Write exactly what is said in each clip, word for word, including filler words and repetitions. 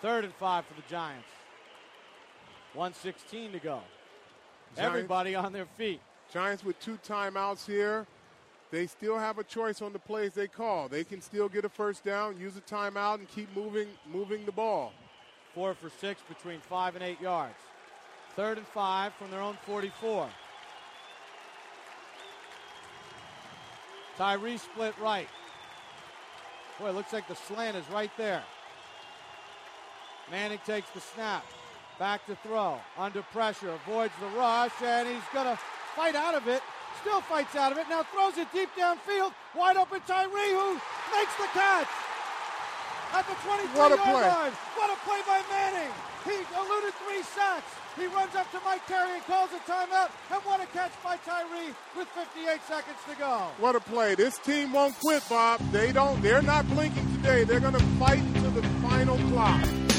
Third and five for the Giants. one sixteen to go. Giants, Everybody on their feet. Giants with two timeouts here. They still have a choice on the plays they call. They can still get a first down, use a timeout, and keep moving moving the ball. Four for six between five and eight yards. Third and five from their own forty-four. Tyree split right. Boy, it looks like the slant is right there. Manning takes the snap. Back to throw. Under pressure. Avoids the rush, and he's going to fight out of it. Still fights out of it. Now throws it deep downfield. Wide open Tyree, who makes the catch at the twenty-three-yard line. What a play by Manning. He eluded three sacks. He runs up to Mike Terry and calls a timeout. And what a catch by Tyree with fifty-eight seconds to go. What a play. This team won't quit, Bob. They don't. They're not blinking today. They're going to fight to the final clock.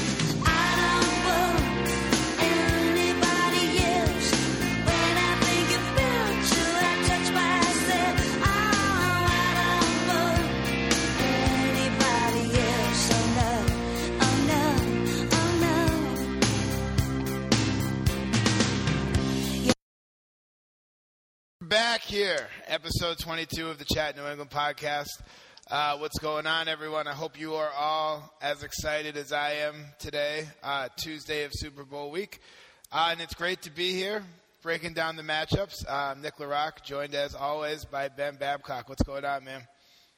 Back here, episode twenty-two of the Chat New England podcast. Uh, what's going on, everyone? I hope you are all as excited as I am today, uh, Tuesday of Super Bowl week. Uh, and it's great to be here, breaking down the matchups. Uh, Nick LaRock, joined as always by Ben Babcock. What's going on, man?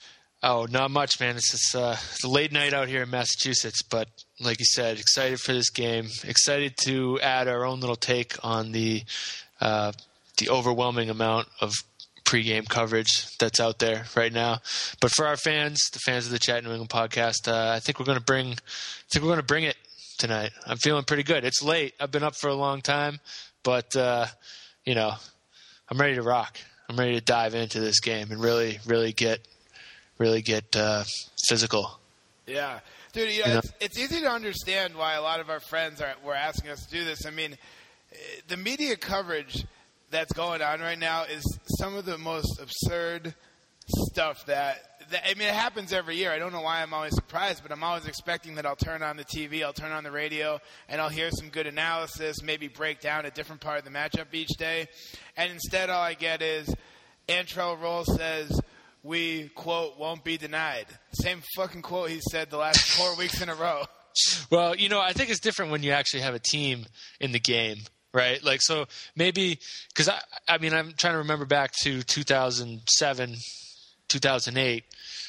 Oh, not much, man. It's just, uh, it's a late night out here in Massachusetts, but like you said, excited for this game. Excited to add our own little take on the uh, the overwhelming amount of pregame coverage that's out there right now. But for our fans, the fans of the Chat New England podcast, uh, I think we're going to bring, I think we're going to bring it tonight. I'm feeling pretty good. It's late. I've been up for a long time, but uh, you know, I'm ready to rock. I'm ready to dive into this game and really, really get, really get uh, physical. Yeah, dude. You know, you know? It's, it's easy to understand why a lot of our friends are were asking us to do this. I mean, the media coverage that's going on right now is some of the most absurd stuff that, that, I mean, it happens every year. I don't know why I'm always surprised, but I'm always expecting that I'll turn on the T V, I'll turn on the radio, and I'll hear some good analysis, maybe break down a different part of the matchup each day. And instead all I get is Antrel Roll says, we, quote, won't be denied. Same fucking quote he said the last four weeks in a row. Well, you know, I think it's different when you actually have a team in the game. Right, like so maybe because I, I mean I'm trying to remember back to two thousand seven, two thousand eight.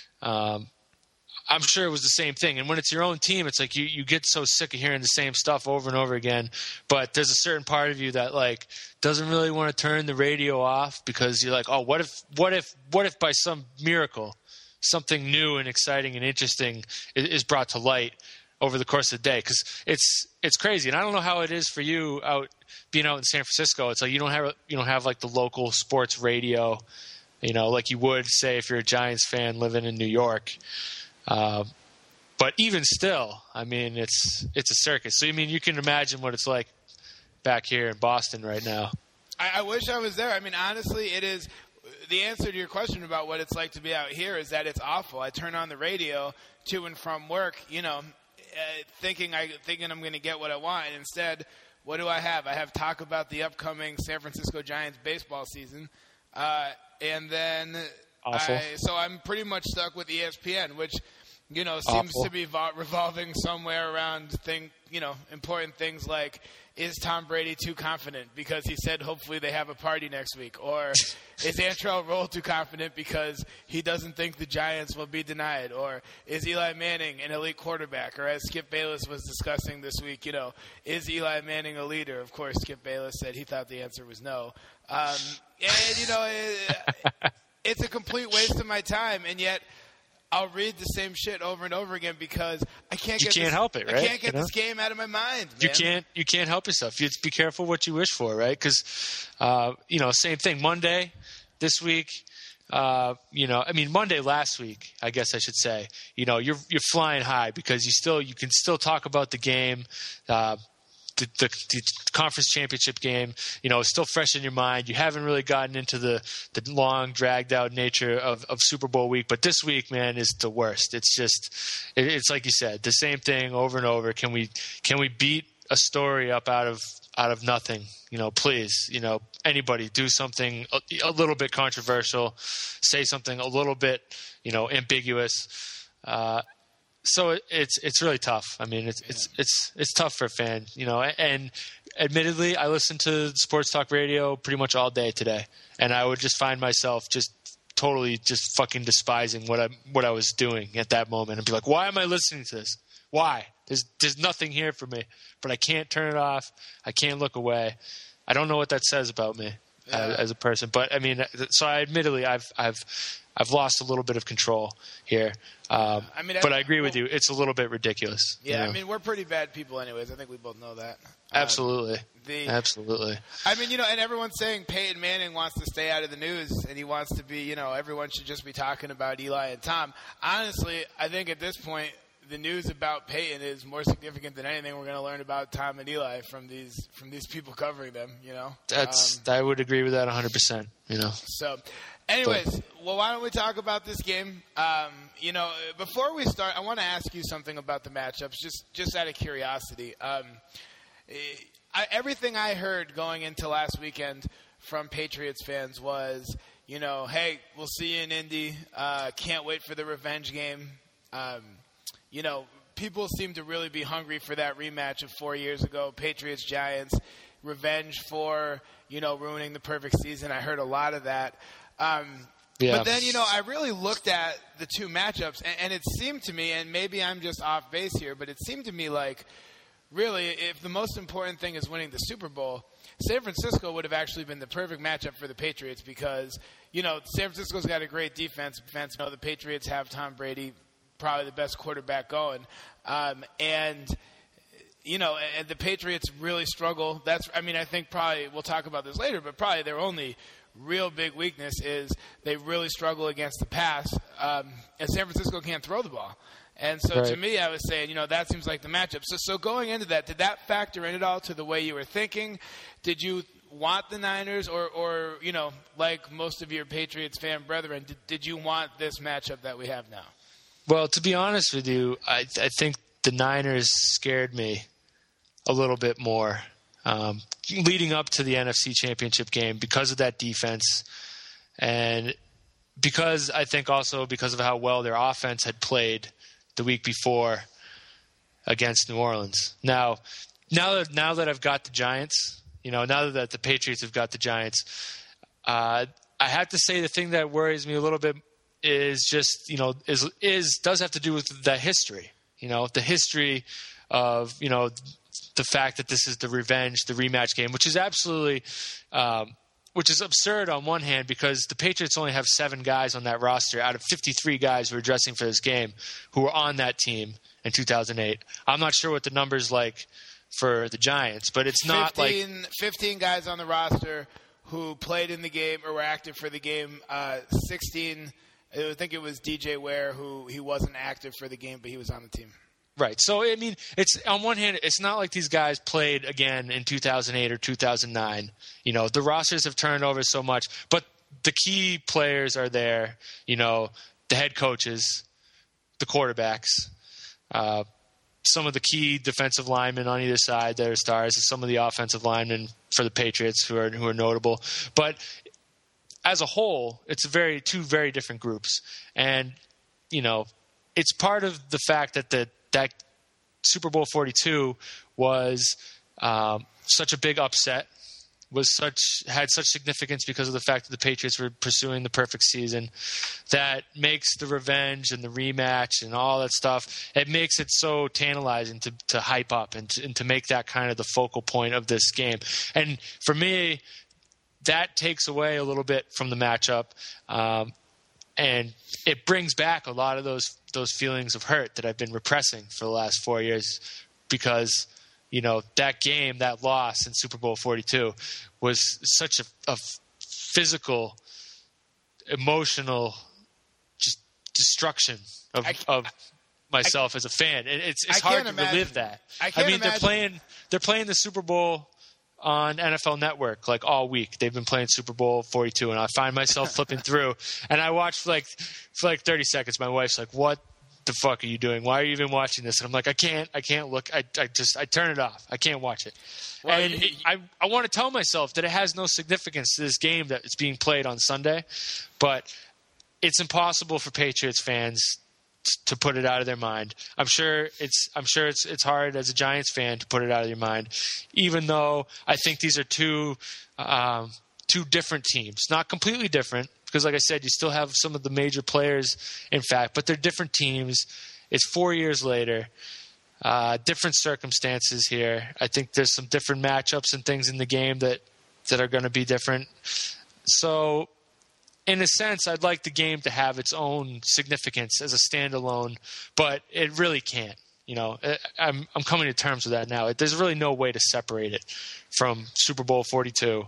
Um, I'm sure it was the same thing. And when it's your own team, it's like you, you get so sick of hearing the same stuff over and over again. But there's a certain part of you that like doesn't really want to turn the radio off because you're like, oh, what if, what if, what if by some miracle something new and exciting and interesting is, is brought to light over the course of the day? Because it's it's crazy, and I don't know how it is for you out being out in San Francisco. It's like you don't have you don't have like the local sports radio, you know, like you would say if you're a Giants fan living in New York. Uh, but even still, I mean, it's it's a circus. So I mean, you can imagine what it's like back here in Boston right now. I, I wish I was there. I mean, honestly, it is. The answer to your question about what it's like to be out here is that it's awful. I turn on the radio to and from work, you know. Uh, thinking I thinking I'm going to get what I want, and instead, what do I have? I have talk about the upcoming San Francisco Giants baseball season, uh, and then I, so I'm pretty much stuck with E S P N, which you know seems Awful. to be vo- revolving somewhere around thing you know important things like, is Tom Brady too confident because he said hopefully they have a party next week? Or is Antrel Roll too confident because he doesn't think the Giants will be denied? Or is Eli Manning an elite quarterback? Or as Skip Bayless was discussing this week, you know, is Eli Manning a leader? Of course, Skip Bayless said he thought the answer was no. Um, and, you know, it, it's a complete waste of my time, and yet – I'll read the same shit over and over again because I can't get you can't this, help it, right? I can't get you know? this game out of my mind, man. You can't you can't help yourself. You have to be careful what you wish for, right? Because uh, you know, same thing. Monday this week, uh, you know, I mean Monday last week, I guess I should say. You know, you're you're flying high because you still you can still talk about the game. Uh, the, the, the conference championship game, you know, is still fresh in your mind. You haven't really gotten into the, the long, dragged-out nature of, of Super Bowl week. But this week, man, is the worst. It's just it, – it's like you said, the same thing over and over. Can we can we beat a story up out of out of nothing? You know, please, you know, anybody do something a, a little bit controversial, say something a little bit, you know, ambiguous. Uh So it, it's it's really tough. I mean, it's it's it's it's tough for a fan, you know. And admittedly, I listened to sports talk radio pretty much all day today, and I would just find myself just totally just fucking despising what I what I was doing at that moment, and be like, "Why am I listening to this? Why? There's there's nothing here for me." But I can't turn it off. I can't look away. I don't know what that says about me yeah. as, as a person. But I mean, so I admittedly, I've I've I've lost a little bit of control here. Um, I mean, but I, I agree well, with you. It's a little bit ridiculous. Yeah, you know? I mean, we're pretty bad people anyways. I think we both know that. Absolutely. Um, the, Absolutely. I mean, you know, and everyone's saying Peyton Manning wants to stay out of the news, and he wants to be, you know, everyone should just be talking about Eli and Tom. Honestly, I think at this point, the news about Peyton is more significant than anything we're going to learn about Tom and Eli from these from these people covering them, you know. That's um, I would agree with that one hundred percent, you know. So, anyways, well, why don't we talk about this game? Um, you know, before we start, I want to ask you something about the matchups, just just out of curiosity. Um, I, everything I heard going into last weekend from Patriots fans was, you know, hey, we'll see you in Indy. Uh, can't wait for the revenge game. Um, you know, people seem to really be hungry for that rematch of four years ago, Patriots-Giants, revenge for, you know, ruining the perfect season. I heard a lot of that. Um, yeah. But then, you know, I really looked at the two matchups, and, and it seemed to me, and maybe I'm just off base here, but it seemed to me like, really, if the most important thing is winning the Super Bowl, San Francisco would have actually been the perfect matchup for the Patriots because, you know, San Francisco's got a great defense. Fans know the Patriots have Tom Brady, probably the best quarterback going. Um, and, you know, and the Patriots really struggle. That's, I mean, I think probably, we'll talk about this later, but probably their only real big weakness is they really struggle against the pass. Um, and San Francisco can't throw the ball. And so right. to me, I was saying, you know, that seems like the matchup. So, so going into that, did that factor in at all to the way you were thinking? Did you want the Niners or, or you know, like most of your Patriots fan brethren, did, did you want this matchup that we have now? Well, to be honest with you, I, I think the Niners scared me a little bit more um, leading up to the N F C Championship game because of that defense and because I think also because of how well their offense had played the week before against New Orleans. Now, now that now that I've got the Giants, you know, now that the Patriots have got the Giants, uh, I have to say the thing that worries me a little bit is just, you know, is is does have to do with the history. You know, the history of, you know, the fact that this is the revenge, the rematch game, which is absolutely um, which is absurd on one hand because the Patriots only have seven guys on that roster out of fifty-three guys who are dressing for this game who were on that team in two thousand eight. I'm not sure what the number's like for the Giants, but it's not fifteen, like fifteen guys on the roster who played in the game or were active for the game. Uh, sixteen, I think it was D J Ware who he wasn't active for the game, but he was on the team. Right. So, I mean, it's on one hand, it's not like these guys played again in two thousand eight or two thousand nine. You know, the rosters have turned over so much, but the key players are there. You know, the head coaches, the quarterbacks, uh, some of the key defensive linemen on either side that are stars, and some of the offensive linemen for the Patriots who are who are notable. But as a whole, it's a very two very different groups, and you know, it's part of the fact that the that Super Bowl forty-two was um, such a big upset, was such had such significance because of the fact that the Patriots were pursuing the perfect season, that makes the revenge and the rematch and all that stuff, it makes it so tantalizing to, to hype up and to, and to make that kind of the focal point of this game. And for me, that takes away a little bit from the matchup. Um, And it brings back a lot of those those feelings of hurt that I've been repressing for the last four years because, you know, that game, that loss in Super Bowl forty-two was such a, a physical, emotional, just destruction of, I, of myself I, as a fan. It, it's it's I hard to imagine. relive that. I, can't I mean, imagine. they're playing they're playing the Super Bowl on N F L Network like all week. They've been playing Super Bowl forty-two, and I find myself flipping through, and I watch for like for like thirty seconds. My wife's like, "What the fuck are you doing? Why are you even watching this?" And I'm like, "I can't, I can't look. I, I just, I turn it off. I can't watch it." Well, and it, I, I want to tell myself that it has no significance to this game that it's being played on Sunday, but it's impossible for Patriots fans to put it out of their mind. I'm sure it's I'm sure it's it's hard as a Giants fan to put it out of your mind, even though I think these are two um, two different teams, not completely different, because like I said, you still have some of the major players, in fact, but they're different teams. It's four years later, uh, different circumstances here. I think there's some different matchups and things in the game that that are going to be different. So, in a sense, I'd like the game to have its own significance as a standalone, but it really can't. You know, I'm I'm coming to terms with that now. There's really no way to separate it from Super Bowl forty-two,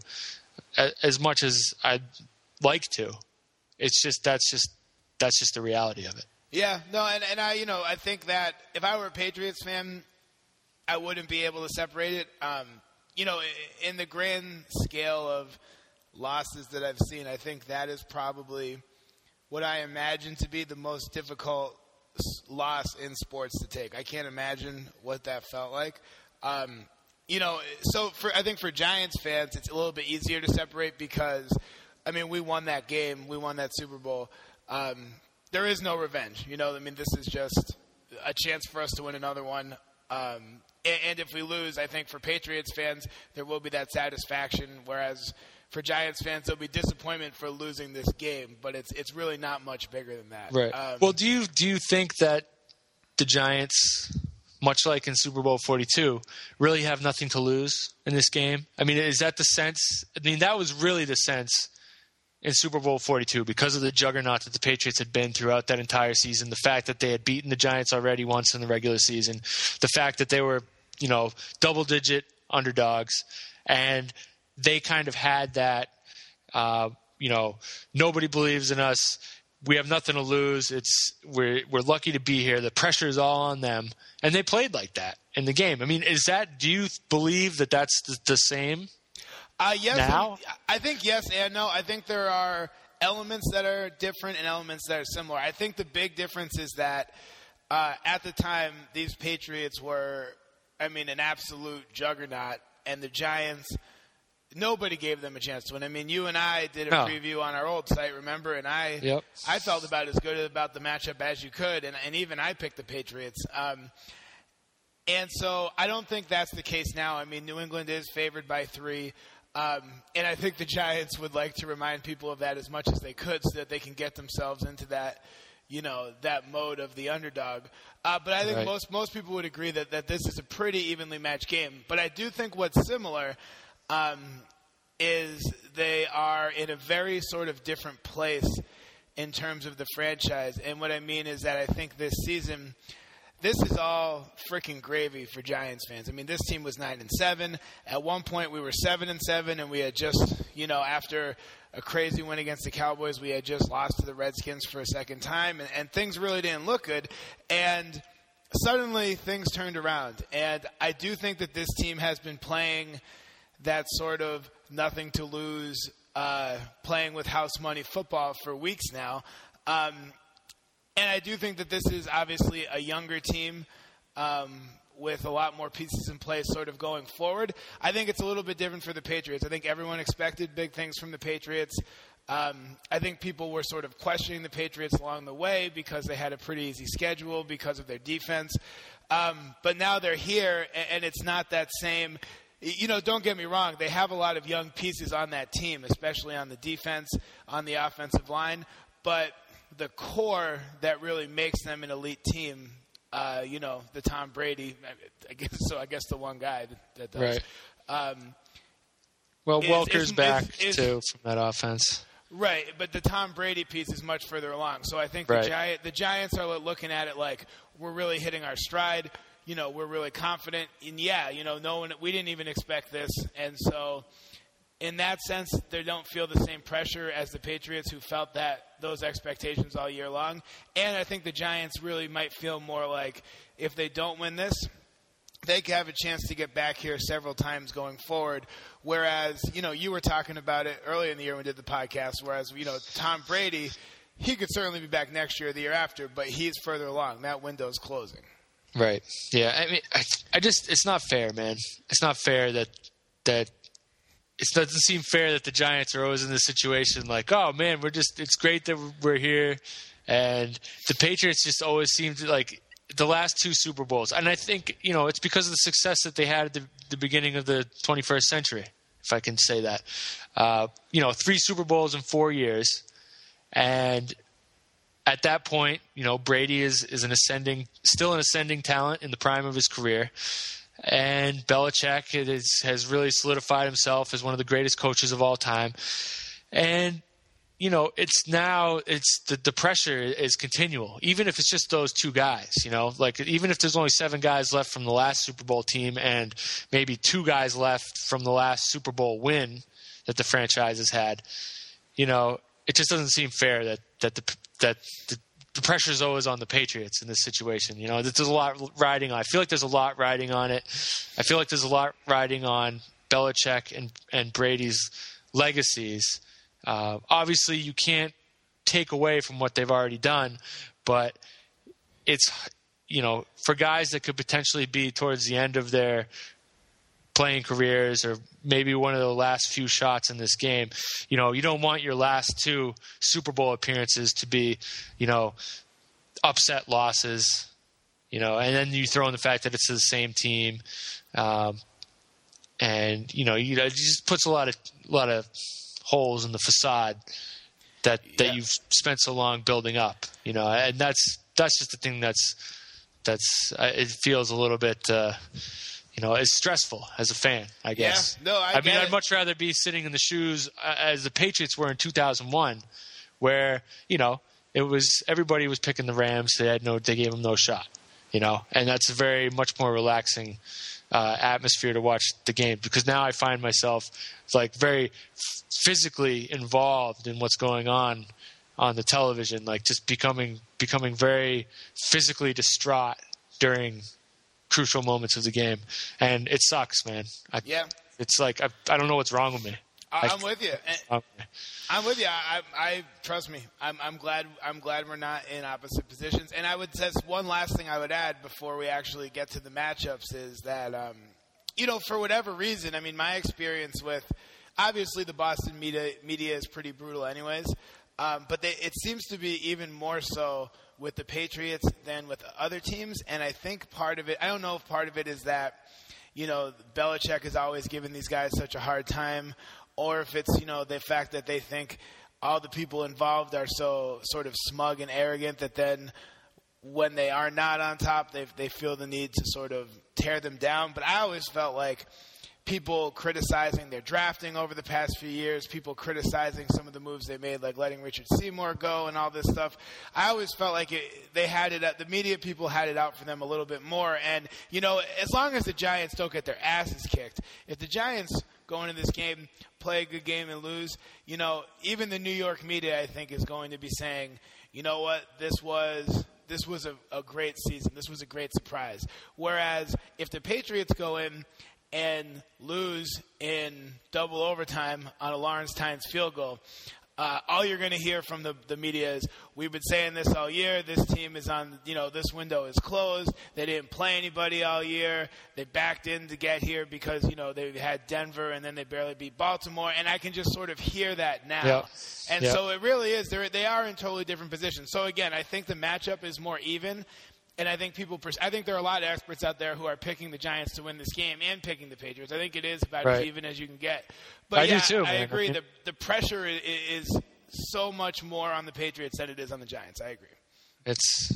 as much as I'd like to. It's just that's just that's just the reality of it. Yeah, no, and, and I, you know, I think that if I were a Patriots fan, I wouldn't be able to separate it. Um, you know, in the grand scale of losses that I've seen, I think that is probably what I imagine to be the most difficult loss in sports to take. I can't imagine what that felt like. Um, you know, so for I think for Giants fans, it's a little bit easier to separate because, I mean, we won that game. We won that Super Bowl. Um, there is no revenge. You know, I mean, this is just a chance for us to win another one. Um, and, and if we lose, I think for Patriots fans, there will be that satisfaction, whereas for Giants fans, there'll be disappointment for losing this game, but it's it's really not much bigger than that. Right. Um, well, do you do you think that the Giants, much like in Super Bowl forty-two, really have nothing to lose in this game? I mean, is that the sense? I mean, that was really the sense in Super Bowl forty-two because of the juggernaut that the Patriots had been throughout that entire season, the fact that they had beaten the Giants already once in the regular season, the fact that they were, you know, double-digit underdogs, and they kind of had that, uh, you know, nobody believes in us. We have nothing to lose. It's we're we're lucky to be here. The pressure is all on them, and they played like that in the game. I mean, is that? Do you believe that that's the, the same? Uh, yes, now? I think yes and no. I think there are elements that are different and elements that are similar. I think the big difference is that uh, at the time these Patriots were, I mean, an absolute juggernaut, and the Giants, nobody gave them a chance to win. I mean, you and I did a no. preview on our old site, remember? And I, yep. I felt about as good about the matchup as you could, and, and even I picked the Patriots. Um, and so I don't think that's the case now. I mean, New England is favored by three. Um, and I think the Giants would like to remind people of that as much as they could so that they can get themselves into that, you know, that mode of the underdog. Uh, but I think right. most most people would agree that, that this is a pretty evenly matched game. But I do think what's similar um, is they are in a very sort of different place in terms of the franchise. And what I mean is that I think this season – this is all freaking gravy for Giants fans. I mean, this team was nine and seven. At one point, we were seven and seven, and we had just, you know, after a crazy win against the Cowboys, we had just lost to the Redskins for a second time, and, and things really didn't look good. And suddenly, things turned around. And I do think that this team has been playing that sort of nothing to lose, uh, playing with house money football for weeks now. Um, And I do think that this is obviously a younger team um, with a lot more pieces in place sort of going forward. I think it's a little bit different for the Patriots. I think everyone expected big things from the Patriots. Um, I think people were sort of questioning the Patriots along the way because they had a pretty easy schedule because of their defense. Um, but now they're here, and, and it's not that same – you know, don't get me wrong. They have a lot of young pieces on that team, especially on the defense, on the offensive line. But – the core that really makes them an elite team, uh, you know, the Tom Brady, I guess, so I guess the one guy that, that does. Right. Um, well, is, Welker's is, back, is, is, too, from that offense. Right, but the Tom Brady piece is much further along. So I think right. the, Giant, the Giants are looking at it like we're really hitting our stride. You know, we're really confident. And, yeah, you know, no one, we didn't even expect this. And so in that sense, they don't feel the same pressure as the Patriots, who felt that those expectations all year long. And I think the Giants really might feel more like if they don't win this, they could have a chance to get back here several times going forward. Whereas, you know, you were talking about it earlier in the year when we did the podcast, whereas, you know, Tom Brady, he could certainly be back next year or the year after, but he's further along. That window's closing. Right. Yeah. I mean, I, I just, it's not fair, man. It's not fair that, that, it doesn't seem fair that the Giants are always in this situation like, oh, man, we're just – it's great that we're here. And the Patriots just always seem to, like, the last two Super Bowls. And I think, you know, it's because of the success that they had at the, the beginning of the twenty-first century, if I can say that. Uh, you know, three Super Bowls in four years. And at that point, you know, Brady is, is an ascending – still an ascending talent in the prime of his career. And Belichick is, has really solidified himself as one of the greatest coaches of all time. And, you know, it's now it's the, the pressure is continual, even if it's just those two guys, you know, like even if there's only seven guys left from the last Super Bowl team and maybe two guys left from the last Super Bowl win that the franchise has had, you know, it just doesn't seem fair that, that the, that the, the pressure is always on the Patriots in this situation. You know, there's a lot riding on. I feel like there's a lot riding on it. I feel like there's a lot riding on Belichick and, and Brady's legacies. Uh, obviously, you can't take away from what they've already done, but it's, you know, for guys that could potentially be towards the end of their playing careers or maybe one of the last few shots in this game, you know, you don't want your last two Super Bowl appearances to be, you know, upset losses, you know, and then you throw in the fact that it's the same team. Um, and, you know, you know, it just puts a lot of, a lot of holes in the facade that, that yeah. you've spent so long building up, you know, and that's, that's just the thing that's, that's, uh, it feels a little bit, uh, you know, it's stressful as a fan, I guess. Yeah, no, I, I mean, it. I'd much rather be sitting in the shoes uh, as the Patriots were in two thousand one, where, you know, it was everybody was picking the Rams. They had no, they gave them no shot, you know, and that's a very much more relaxing uh, atmosphere to watch the game, because now I find myself like very f- physically involved in what's going on on the television, like just becoming becoming very physically distraught during crucial moments of the game, and it sucks, man. I, yeah, it's like I, I don't know what's wrong with me. I, I'm with you. And I'm with you. I, I trust me. I'm, I'm glad. I'm glad we're not in opposite positions. And I would say one last thing I would add before we actually get to the matchups is that, um, you know, for whatever reason, I mean, my experience with obviously the Boston media media is pretty brutal, anyways. Um, but they, it seems to be even more so with the Patriots than with other teams. And I think part of it, I don't know if part of it is that, you know, Belichick has always given these guys such a hard time, or if it's, you know, the fact that they think all the people involved are so sort of smug and arrogant that then when they are not on top, they they feel the need to sort of tear them down. But I always felt like people criticizing their drafting over the past few years, people criticizing some of the moves they made, like letting Richard Seymour go and all this stuff. I always felt like it, they had it, the media people had it out for them a little bit more. And, you know, as long as the Giants don't get their asses kicked, if the Giants go into this game, play a good game and lose, you know, even the New York media, I think, is going to be saying, you know what, this was... This was a, a great season. This was a great surprise. Whereas if the Patriots go in and lose in double overtime on a Lawrence Tynes field goal, uh, all you're going to hear from the, the media is, we've been saying this all year. This team is on, you know, this window is closed. They didn't play anybody all year. They backed in to get here because, you know, they had Denver and then they barely beat Baltimore. And I can just sort of hear that now. Yep. And yep. so it really is. They're, they are in totally different positions. So, again, I think the matchup is more even. And I think people, I think there are a lot of experts out there who are picking the Giants to win this game and picking the Patriots. I think it is about right. as even as you can get. But I yeah, do too, I man. agree. The the pressure is, is so much more on the Patriots than it is on the Giants. I agree. It's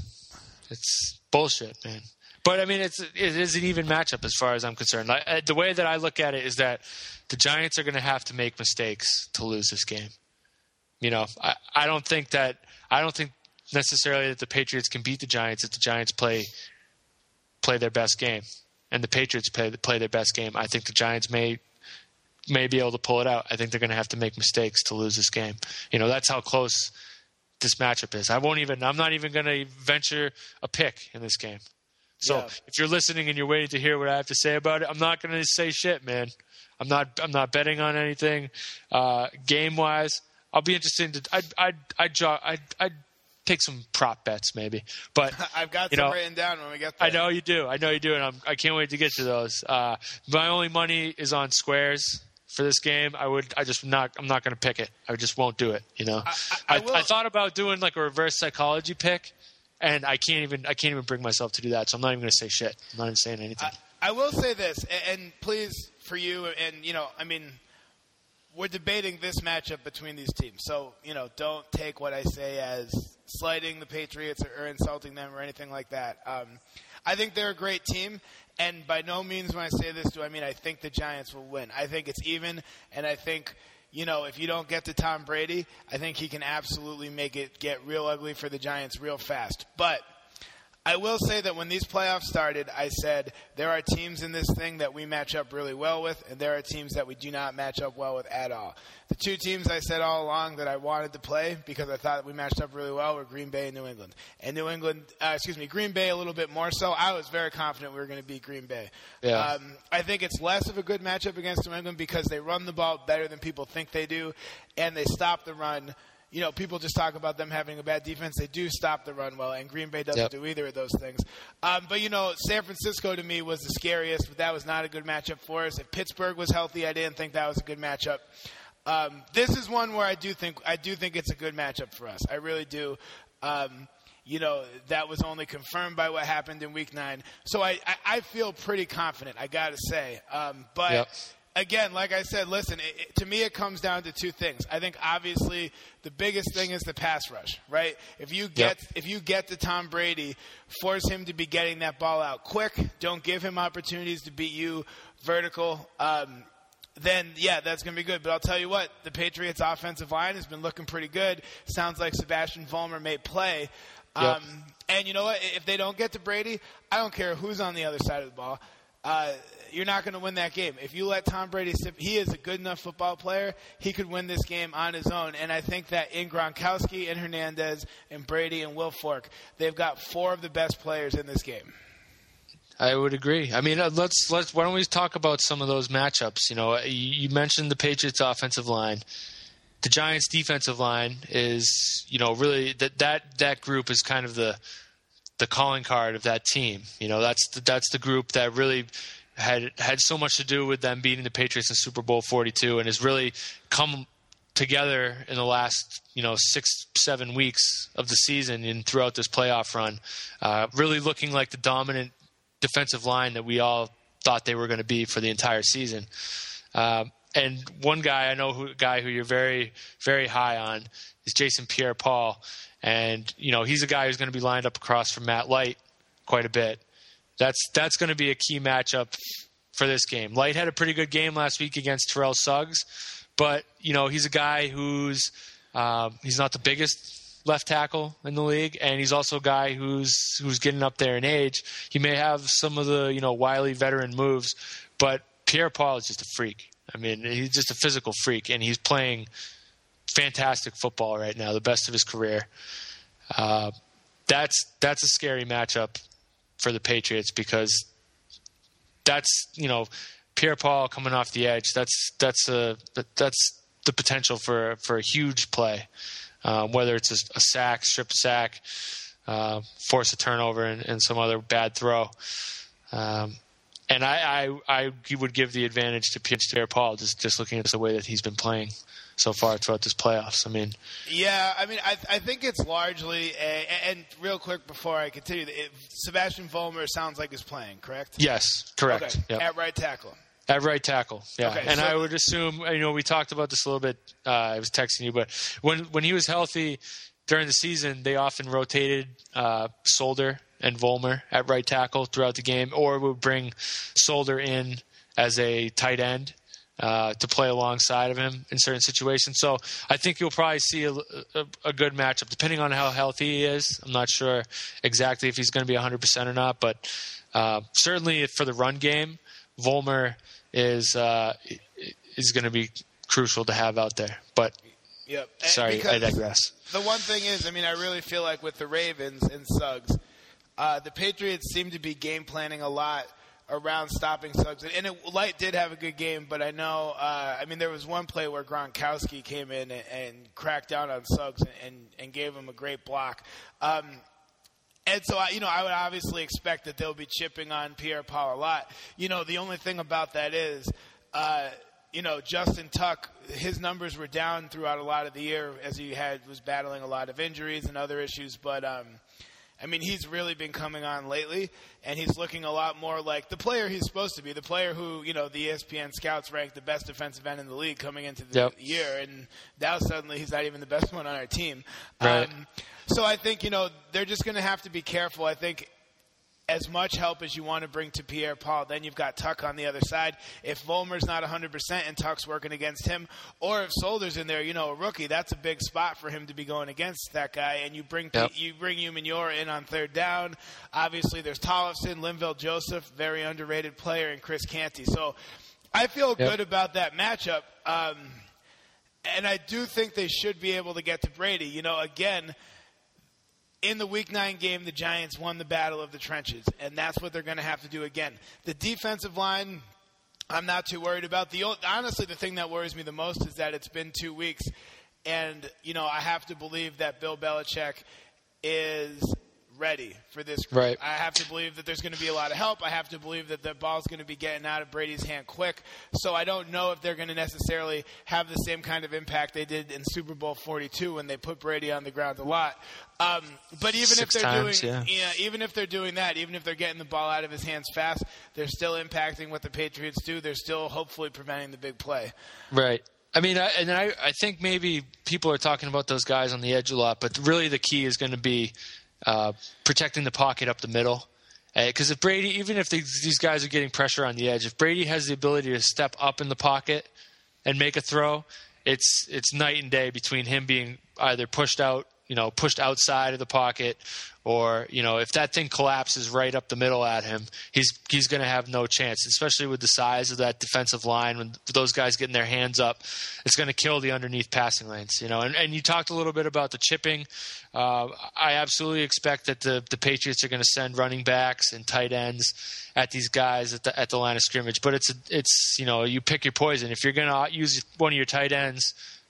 it's bullshit, man. But I mean, it's it is an even matchup as far as I'm concerned. Like, the way that I look at it is that the Giants are going to have to make mistakes to lose this game. You know, I, I don't think that I don't think. necessarily that the Patriots can beat the Giants if the Giants play play their best game and the Patriots play play their best game. I think the Giants may may be able to pull it out. I think they're going to have to make mistakes to lose this game. You know, that's how close this matchup is. I won't even, I'm not even going to venture a pick in this game. So yeah. if you're listening and you're waiting to hear what I have to say about it, I'm not going to say shit, man. I'm not, I'm not betting on anything. Uh, game wise, I'll be interested to, I'd, I'd, I'd, I'd, I'd, I'd take some prop bets maybe, but I've got you some know, written down when we get there. I know you do. I know you do. And I'm, I can't wait to get to those. Uh, my only money is on squares for this game. I would, I just not, I'm not going to pick it. I just won't do it. You know, I, I, I, will, I, I thought about doing like a reverse psychology pick, and I can't even, I can't even bring myself to do that. So I'm not even going to say shit. I'm not even saying anything. I, I will say this, and, and please, for you, and you know, I mean, we're debating this matchup between these teams. So, you know, don't take what I say as slighting the Patriots or, or insulting them or anything like that. Um, I think they're a great team, and by no means when I say this do I mean I think the Giants will win. I think it's even, and I think, you know, if you don't get to Tom Brady, I think he can absolutely make it get real ugly for the Giants real fast. But I will say that when these playoffs started, I said there are teams in this thing that we match up really well with, and there are teams that we do not match up well with at all. The two teams I said all along that I wanted to play because I thought we matched up really well were Green Bay and New England. And New England, uh, excuse me, Green Bay a little bit more so. I was very confident we were going to beat Green Bay. Yeah. Um, I think it's less of a good matchup against New England because they run the ball better than people think they do, and they stop the run. You know, people just talk about them having a bad defense. They do stop the run well, and Green Bay doesn't yep. do either of those things. Um, but, you know, San Francisco to me was the scariest, but that was not a good matchup for us. If Pittsburgh was healthy, I didn't think that was a good matchup. Um, this is one where I do think I do think it's a good matchup for us. I really do. Um, you know, that was only confirmed by what happened in Week nine. So I, I, I feel pretty confident, I got to say. Um, but yep. Again, like I said, listen, it, it, to me it comes down to two things. I think obviously the biggest thing is the pass rush, right? If you get yep. if you get to Tom Brady, force him to be getting that ball out quick. Don't give him opportunities to beat you vertical. Um, then, yeah, that's going to be good. But I'll tell you what, the Patriots' offensive line has been looking pretty good. Sounds like Sebastian Vollmer may play. Um, yep. And you know what? If they don't get to Brady, I don't care who's on the other side of the ball. Uh, you're not going to win that game. If you let Tom Brady sit, he is a good enough football player. He could win this game on his own. And I think that in Gronkowski and Hernandez and Brady and Will Fork, they've got four of the best players in this game. I would agree. I mean, let's let's. Why don't we talk about some of those matchups? You know, you mentioned the Patriots' offensive line. The Giants' defensive line is, you know, really that that that group is kind of the the calling card of that team. You know, that's the, that's the group that really had had so much to do with them beating the Patriots in Super Bowl forty-two, and has really come together in the last, you know, six, seven weeks of the season and throughout this playoff run, uh, really looking like the dominant defensive line that we all thought they were going to be for the entire season. Uh, and one guy I know, who guy who you're very, very high on is Jason Pierre-Paul. And, you know, he's a guy who's going to be lined up across from Matt Light quite a bit. That's that's going to be a key matchup for this game. Light had a pretty good game last week against Terrell Suggs, but, you know, he's a guy who's um, he's not the biggest left tackle in the league, and he's also a guy who's who's getting up there in age. He may have some of the, you know, wily veteran moves, but Pierre-Paul is just a freak. I mean, he's just a physical freak, and he's playing fantastic football right now, the best of his career. Uh, that's that's a scary matchup for the Patriots because that's, you know, Pierre-Paul coming off the edge. That's that's a that's the potential for for a huge play, um, whether it's a, a sack, strip sack, uh, force a turnover, and, and some other bad throw. Um, and I, I I would give the advantage to Pierre-Paul just just looking at the way that he's been playing so far throughout this playoffs. I mean, yeah, I mean, I, I think it's largely a, and real quick before I continue, it, Sebastian Vollmer sounds like he's playing, correct? Yes, correct. Okay. Yep. At right tackle. At right tackle, yeah. Okay, and so I would assume, you know, we talked about this a little bit. Uh, I was texting you, but when when he was healthy during the season, they often rotated uh, Solder and Vollmer at right tackle throughout the game, or would bring Solder in as a tight end uh, to play alongside of him in certain situations. So I think you'll probably see a, a, a good matchup, depending on how healthy he is. I'm not sure exactly if he's going to be one hundred percent or not, but uh, certainly for the run game, Vollmer is uh, is going to be crucial to have out there. But yep. sorry, I digress. The one thing is, I mean, I really feel like with the Ravens and Suggs, uh, the Patriots seem to be game planning a lot around stopping Suggs. And it, Light did have a good game, but I know, uh, I mean, there was one play where Gronkowski came in and, and cracked down on Suggs and, and, and gave him a great block. Um, and so, I, you know, I would obviously expect that they'll be chipping on Pierre-Paul a lot. You know, the only thing about that is, uh, you know, Justin Tuck, his numbers were down throughout a lot of the year as he had was battling a lot of injuries and other issues. But, um, I mean, he's really been coming on lately, and he's looking a lot more like the player he's supposed to be, the player who, you know, the E S P N scouts ranked the best defensive end in the league coming into the yep. year. And now suddenly he's not even the best one on our team. Right. Um, so I think, you know, they're just going to have to be careful. I think as much help as you want to bring to Pierre-Paul, then you've got Tuck on the other side. If Vollmer's not one hundred percent and Tuck's working against him, or if Solder's in there, you know, a rookie, that's a big spot for him to be going against that guy. And you bring yep. you bring Umenyiora in on third down. Obviously, there's Tollefson, Linval Joseph, very underrated player, and Chris Canty. So I feel yep. good about that matchup. Um, and I do think they should be able to get to Brady. You know, again, in the Week nine game, the Giants won the battle of the trenches, and that's what they're going to have to do again. The defensive line, I'm not too worried about. The honestly, the thing that worries me the most is that it's been two weeks, and you know I have to believe that Bill Belichick is ready for this group. Right. I have to believe that there's going to be a lot of help. I have to believe that the ball's going to be getting out of Brady's hand quick. So I don't know if they're going to necessarily have the same kind of impact they did in Super Bowl forty-two when they put Brady on the ground a lot. Um, but even Six if they're times, doing, yeah. yeah, even if they're doing that, even if they're getting the ball out of his hands fast, they're still impacting what the Patriots do. They're still hopefully preventing the big play. Right. I mean, I, and I, I think maybe people are talking about those guys on the edge a lot, but really the key is going to be uh, protecting the pocket up the middle. Because uh, if Brady, even if these, these guys are getting pressure on the edge, if Brady has the ability to step up in the pocket and make a throw, it's it's night and day between him being either pushed out, you know, pushed outside of the pocket, or, you know, if that thing collapses right up the middle at him, he's he's going to have no chance, especially with the size of that defensive line. When those guys getting their hands up, it's going to kill the underneath passing lanes, you know. And, and you talked a little bit about the chipping. Uh, I absolutely expect that the, the Patriots are going to send running backs and tight ends at these guys at the at the line of scrimmage. But it's, it's you know, you pick your poison. If you're going to use one of your tight ends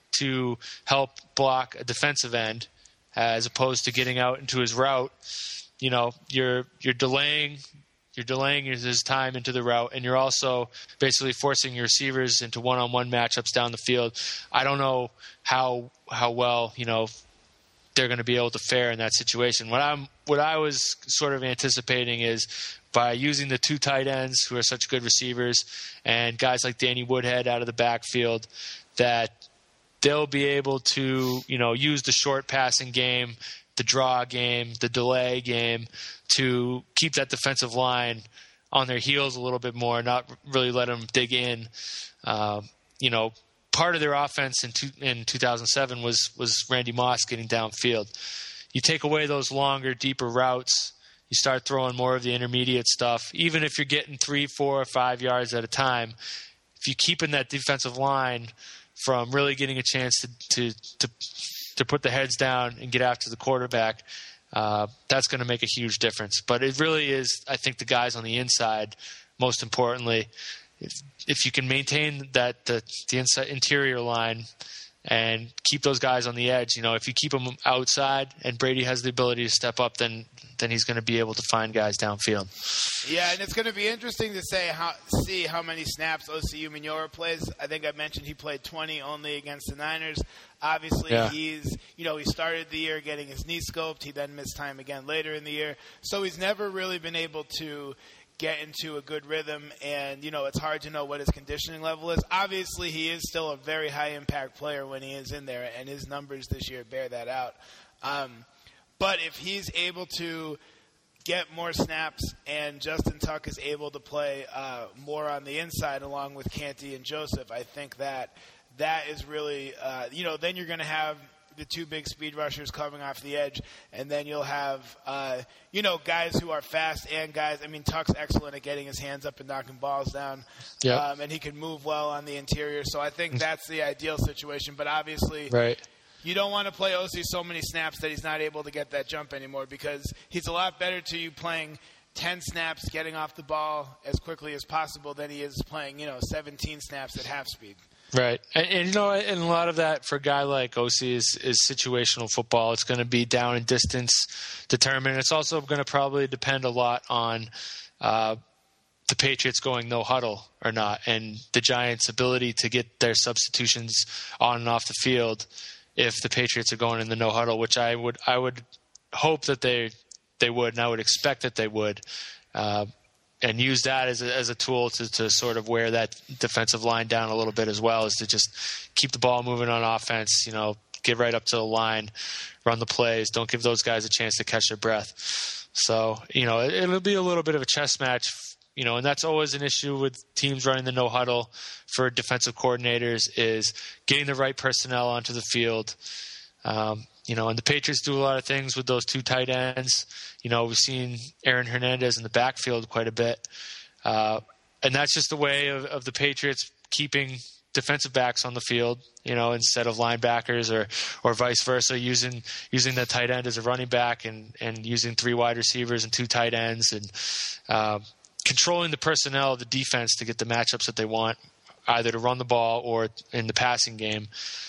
to help block a defensive end, as opposed to getting out into his route, you know, you're you're delaying you're delaying his time into the route, and you're also basically forcing your receivers into one-on-one matchups down the field. I don't know how how well, you know, they're going to be able to fare in that situation. What I'm what I was sort of anticipating is by using the two tight ends who are such good receivers and guys like Danny Woodhead out of the backfield, that they'll be able to, you know, use the short passing game, the draw game, the delay game to keep that defensive line on their heels a little bit more, not really let them dig in. Um, you know, part of their offense in two, in two thousand seven was was Randy Moss getting downfield. You take away those longer, deeper routes, you start throwing more of the intermediate stuff. Even if you're getting three, four, or five yards at a time, if you keep in that defensive line from really getting a chance to, to to to put the heads down and get after the quarterback, uh, that's going to make a huge difference. But it really is, I think, the guys on the inside, most importantly. If, if you can maintain that the, the inside interior line and keep those guys on the edge, you know, if you keep them outside and Brady has the ability to step up, then then he's going to be able to find guys downfield. Yeah, and it's going to be interesting to say how see how many snaps O C Umenyiora plays. I think I mentioned he played twenty only against the Niners. Obviously, yeah. he's, you know, he started the year getting his knee scoped. He then missed time again later in the year. So he's never really been able to get into a good rhythm, and, you know, it's hard to know what his conditioning level is. Obviously, he is still a very high-impact player when he is in there, and his numbers this year bear that out. Um, but if he's able to get more snaps and Justin Tuck is able to play uh, more on the inside along with Canty and Joseph, I think that that is really, uh, you know, then you're going to have the two big speed rushers coming off the edge, and then you'll have, uh, you know, guys who are fast and guys. I mean, Tuck's excellent at getting his hands up and knocking balls down, yep. um, and he can move well on the interior. So I think that's the ideal situation. But obviously, right. you don't want to play O C so many snaps that he's not able to get that jump anymore, because he's a lot better to you playing ten snaps, getting off the ball as quickly as possible than he is playing, you know, seventeen snaps at half speed. Right. And, and, you know, and a lot of that for a guy like O C is, is situational football. It's going to be down and distance determined. It's also going to probably depend a lot on uh, the Patriots going no huddle or not, and the Giants' ability to get their substitutions on and off the field if the Patriots are going in the no huddle, which I would I would hope that they they would, and I would expect that they would. Uh, and use that as a, as a tool to, to sort of wear that defensive line down a little bit as well, is to just keep the ball moving on offense, you know, get right up to the line, run the plays, don't give those guys a chance to catch their breath. So, you know, it, it'll be a little bit of a chess match, you know, and that's always an issue with teams running the no huddle for defensive coordinators, is getting the right personnel onto the field. Um, You know, and the Patriots do a lot of things with those two tight ends. You know, we've seen Aaron Hernandez in the backfield quite a bit. Uh, and that's just the way of, of the Patriots keeping defensive backs on the field, you know, instead of linebackers, or, or vice versa, using using the tight end as a running back, and, and using three wide receivers and two tight ends, and uh, controlling the personnel of the defense to get the matchups that they want, either to run the ball or in the passing game.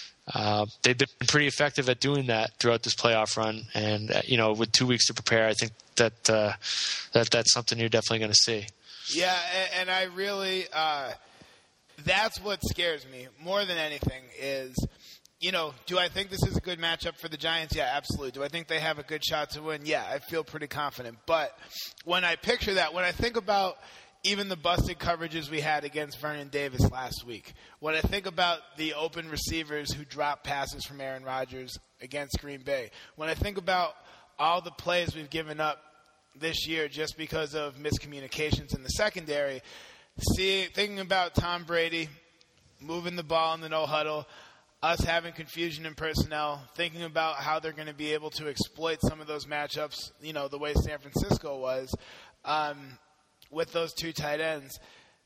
Uh, they've been pretty effective at doing that throughout this playoff run, and uh, you know, with two weeks to prepare, I think that uh, that that's something you're definitely going to see. Yeah, and, and I really uh, that's what scares me more than anything is, you know, do I think this is a good matchup for the Giants? Yeah, absolutely. Do I think they have a good shot to win? Yeah, I feel pretty confident. But when I picture that, when I think about even the busted coverages we had against Vernon Davis last week, when I think about the open receivers who dropped passes from Aaron Rodgers against Green Bay, when I think about all the plays we've given up this year just because of miscommunications in the secondary, see, thinking about Tom Brady moving the ball in the no huddle, us having confusion in personnel, thinking about how they're going to be able to exploit some of those matchups, you know, the way San Francisco was, um, with those two tight ends.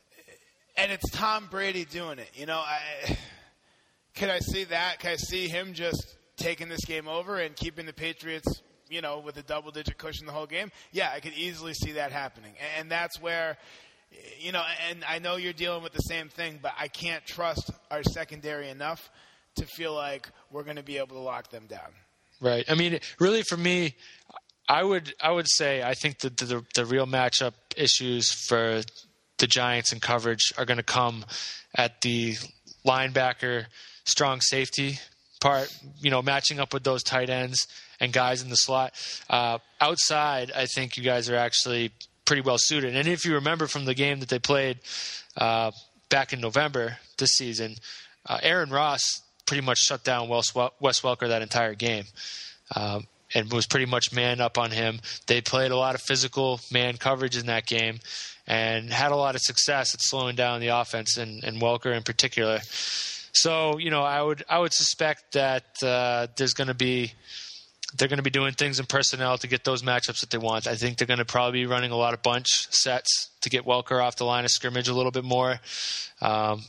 And it's Tom Brady doing it. You know, I can I see that? Can I see him just taking this game over and keeping the Patriots, you know, with a double-digit cushion the whole game? Yeah, I could easily see that happening. And that's where, you know, and I know you're dealing with the same thing, but I can't trust our secondary enough to feel like we're going to be able to lock them down. Right. I mean, really, for me, I would I would say I think that the, the the real matchup issues for the Giants in coverage are going to come at the linebacker, strong safety part, you know, matching up with those tight ends and guys in the slot. Uh, outside, I think you guys are actually pretty well suited. And if you remember from the game that they played uh, back in November this season, uh, Aaron Ross pretty much shut down Wes Welker that entire game. Um, and was pretty much man up on him. They played a lot of physical man coverage in that game and had a lot of success at slowing down the offense, and, and Welker in particular. So, you know, I would I would suspect that uh, there's going to be they're going to be doing things in personnel to get those matchups that they want. I think they're going to probably be running a lot of bunch sets to get Welker off the line of scrimmage a little bit more. Um,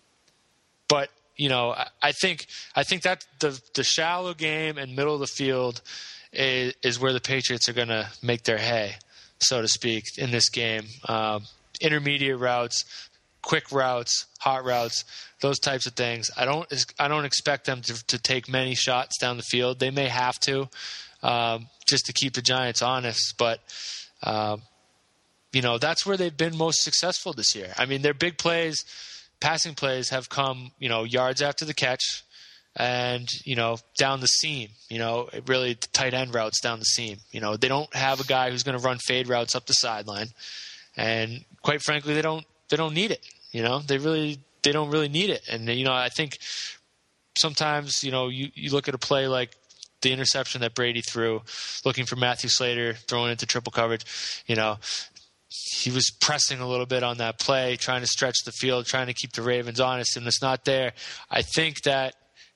but you know, I, I think I think that the the shallow game and middle of the field is, is where the Patriots are going to make their hay, so to speak, in this game. Um, intermediate routes, quick routes, hot routes, those types of things. I don't I don't expect them to, to take many shots down the field. They may have to, um, just to keep the Giants honest. But um, you know, that's where they've been most successful this year. I mean, their big plays, passing plays, have come, you know, yards after the catch, and, you know, down the seam, you know, really the tight end routes down the seam. You know, they don't have a guy who's going to run fade routes up the sideline. And quite frankly, they don't, they don't need it. You know, they really, they don't really need it. And, you know, I think sometimes, you know, you, you look at a play like the interception that Brady threw, looking for Matthew Slater, throwing into triple coverage, you know, he was pressing a little bit on that play, trying to stretch the field, trying to keep the Ravens honest, and it's not there. I think that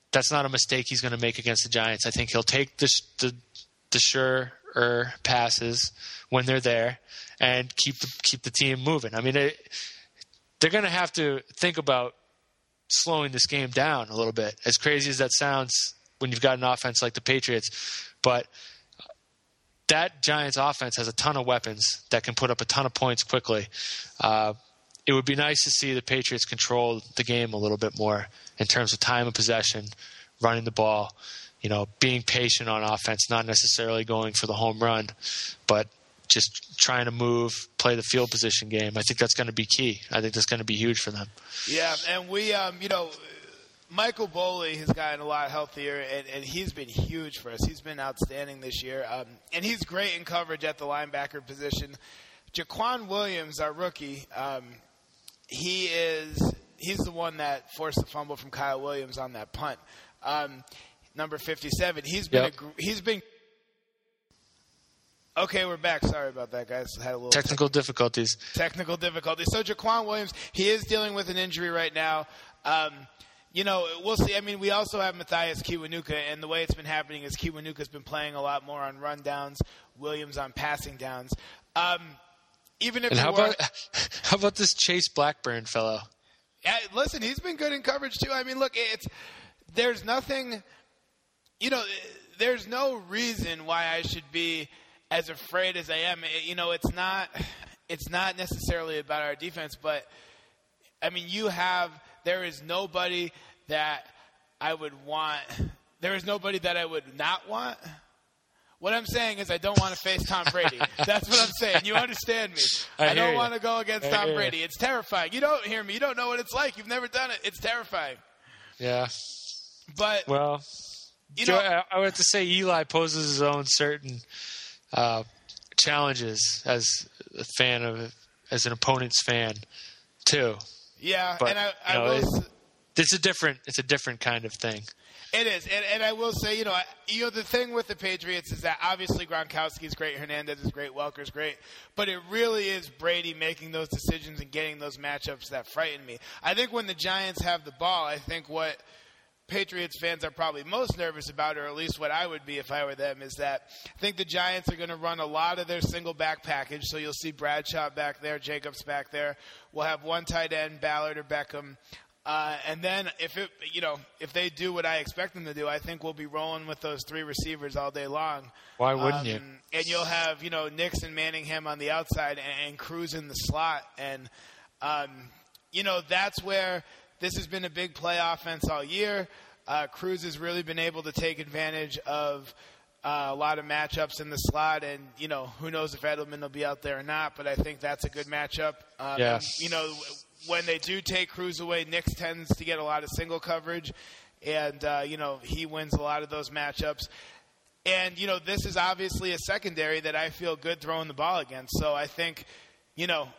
that's not a mistake he's going to make against the Giants. I think he'll take the the, the surer passes when they're there and keep the, keep the team moving. I mean, it, they're going to have to think about slowing this game down a little bit, as crazy as that sounds when you've got an offense like the Patriots. But that Giants offense has a ton of weapons that can put up a ton of points quickly. Uh, it would be nice to see the Patriots control the game a little bit more in terms of time of possession, running the ball, you know, being patient on offense, not necessarily going for the home run, but just trying to move, play the field position game. I think that's going to be key. I think that's going to be huge for them. Yeah, and we, um, you know, Michael Boley has gotten a lot healthier, and, and he's been huge for us. He's been outstanding this year, um, and he's great in coverage at the linebacker position. Jaquan Williams, our rookie, um, he is he's the one that forced the fumble from Kyle Williams on that punt. Um, number fifty-seven. He's been yep. a, he's been. Okay, we're back. Sorry about that, guys. Had a little technical difficulties. Technical difficulties. So Jaquan Williams, he is dealing with an injury right now. Um, you know, we'll see. I mean, we also have Matthias Kiwanuka, and the way it's been happening is Kiwanuka's been playing a lot more on rundowns, Williams on passing downs. Um, even if and how were, about how about this Chase Blackburn fellow? Yeah, listen, he's been good in coverage too. I mean, look, it's there's nothing. You know, there's no reason why I should be as afraid as I am. You know, it's not it's not necessarily about our defense, but I mean, you have there is nobody that I would want. There is nobody that I would not want. What I'm saying is I don't want to face Tom Brady. That's what I'm saying. You understand me. I, I don't you. want to go against I Tom hear Brady. you. It's terrifying. You don't hear me. You don't know what it's like. You've never done it. It's terrifying. Yeah. But well, you know, I, I would have to say Eli poses his own certain uh, challenges as a fan of, as an opponent's fan, too. Yeah, but, and I, I you know, will. It's, it's a different. It's a different kind of thing. It is, and, and I will say, you know, I, you know, the thing with the Patriots is that obviously Gronkowski's great, Hernandez is great, Welker's great, but it really is Brady making those decisions and getting those matchups that frighten me. I think when the Giants have the ball, I think what Patriots fans are probably most nervous about, or at least what I would be if I were them, is that I think the Giants are going to run a lot of their single back package. So you'll see Bradshaw back there, Jacobs back there. We'll have one tight end, Ballard or Beckham. Uh, and then if it, you know, if they do what I expect them to do, I think we'll be rolling with those three receivers all day long. Why wouldn't um, you? And you'll have, you know, Nix and Manningham on the outside and, and Cruz in the slot. And, um, you know, that's where this has been a big play offense all year. Uh, Cruz has really been able to take advantage of uh, a lot of matchups in the slot. And, you know, who knows if Edelman will be out there or not, but I think that's a good matchup. Um, yeah. And, you know, when they do take Cruz away, Nix tends to get a lot of single coverage, and, uh, you know, he wins a lot of those matchups. And, you know, this is obviously a secondary that I feel good throwing the ball against. So I think, you know,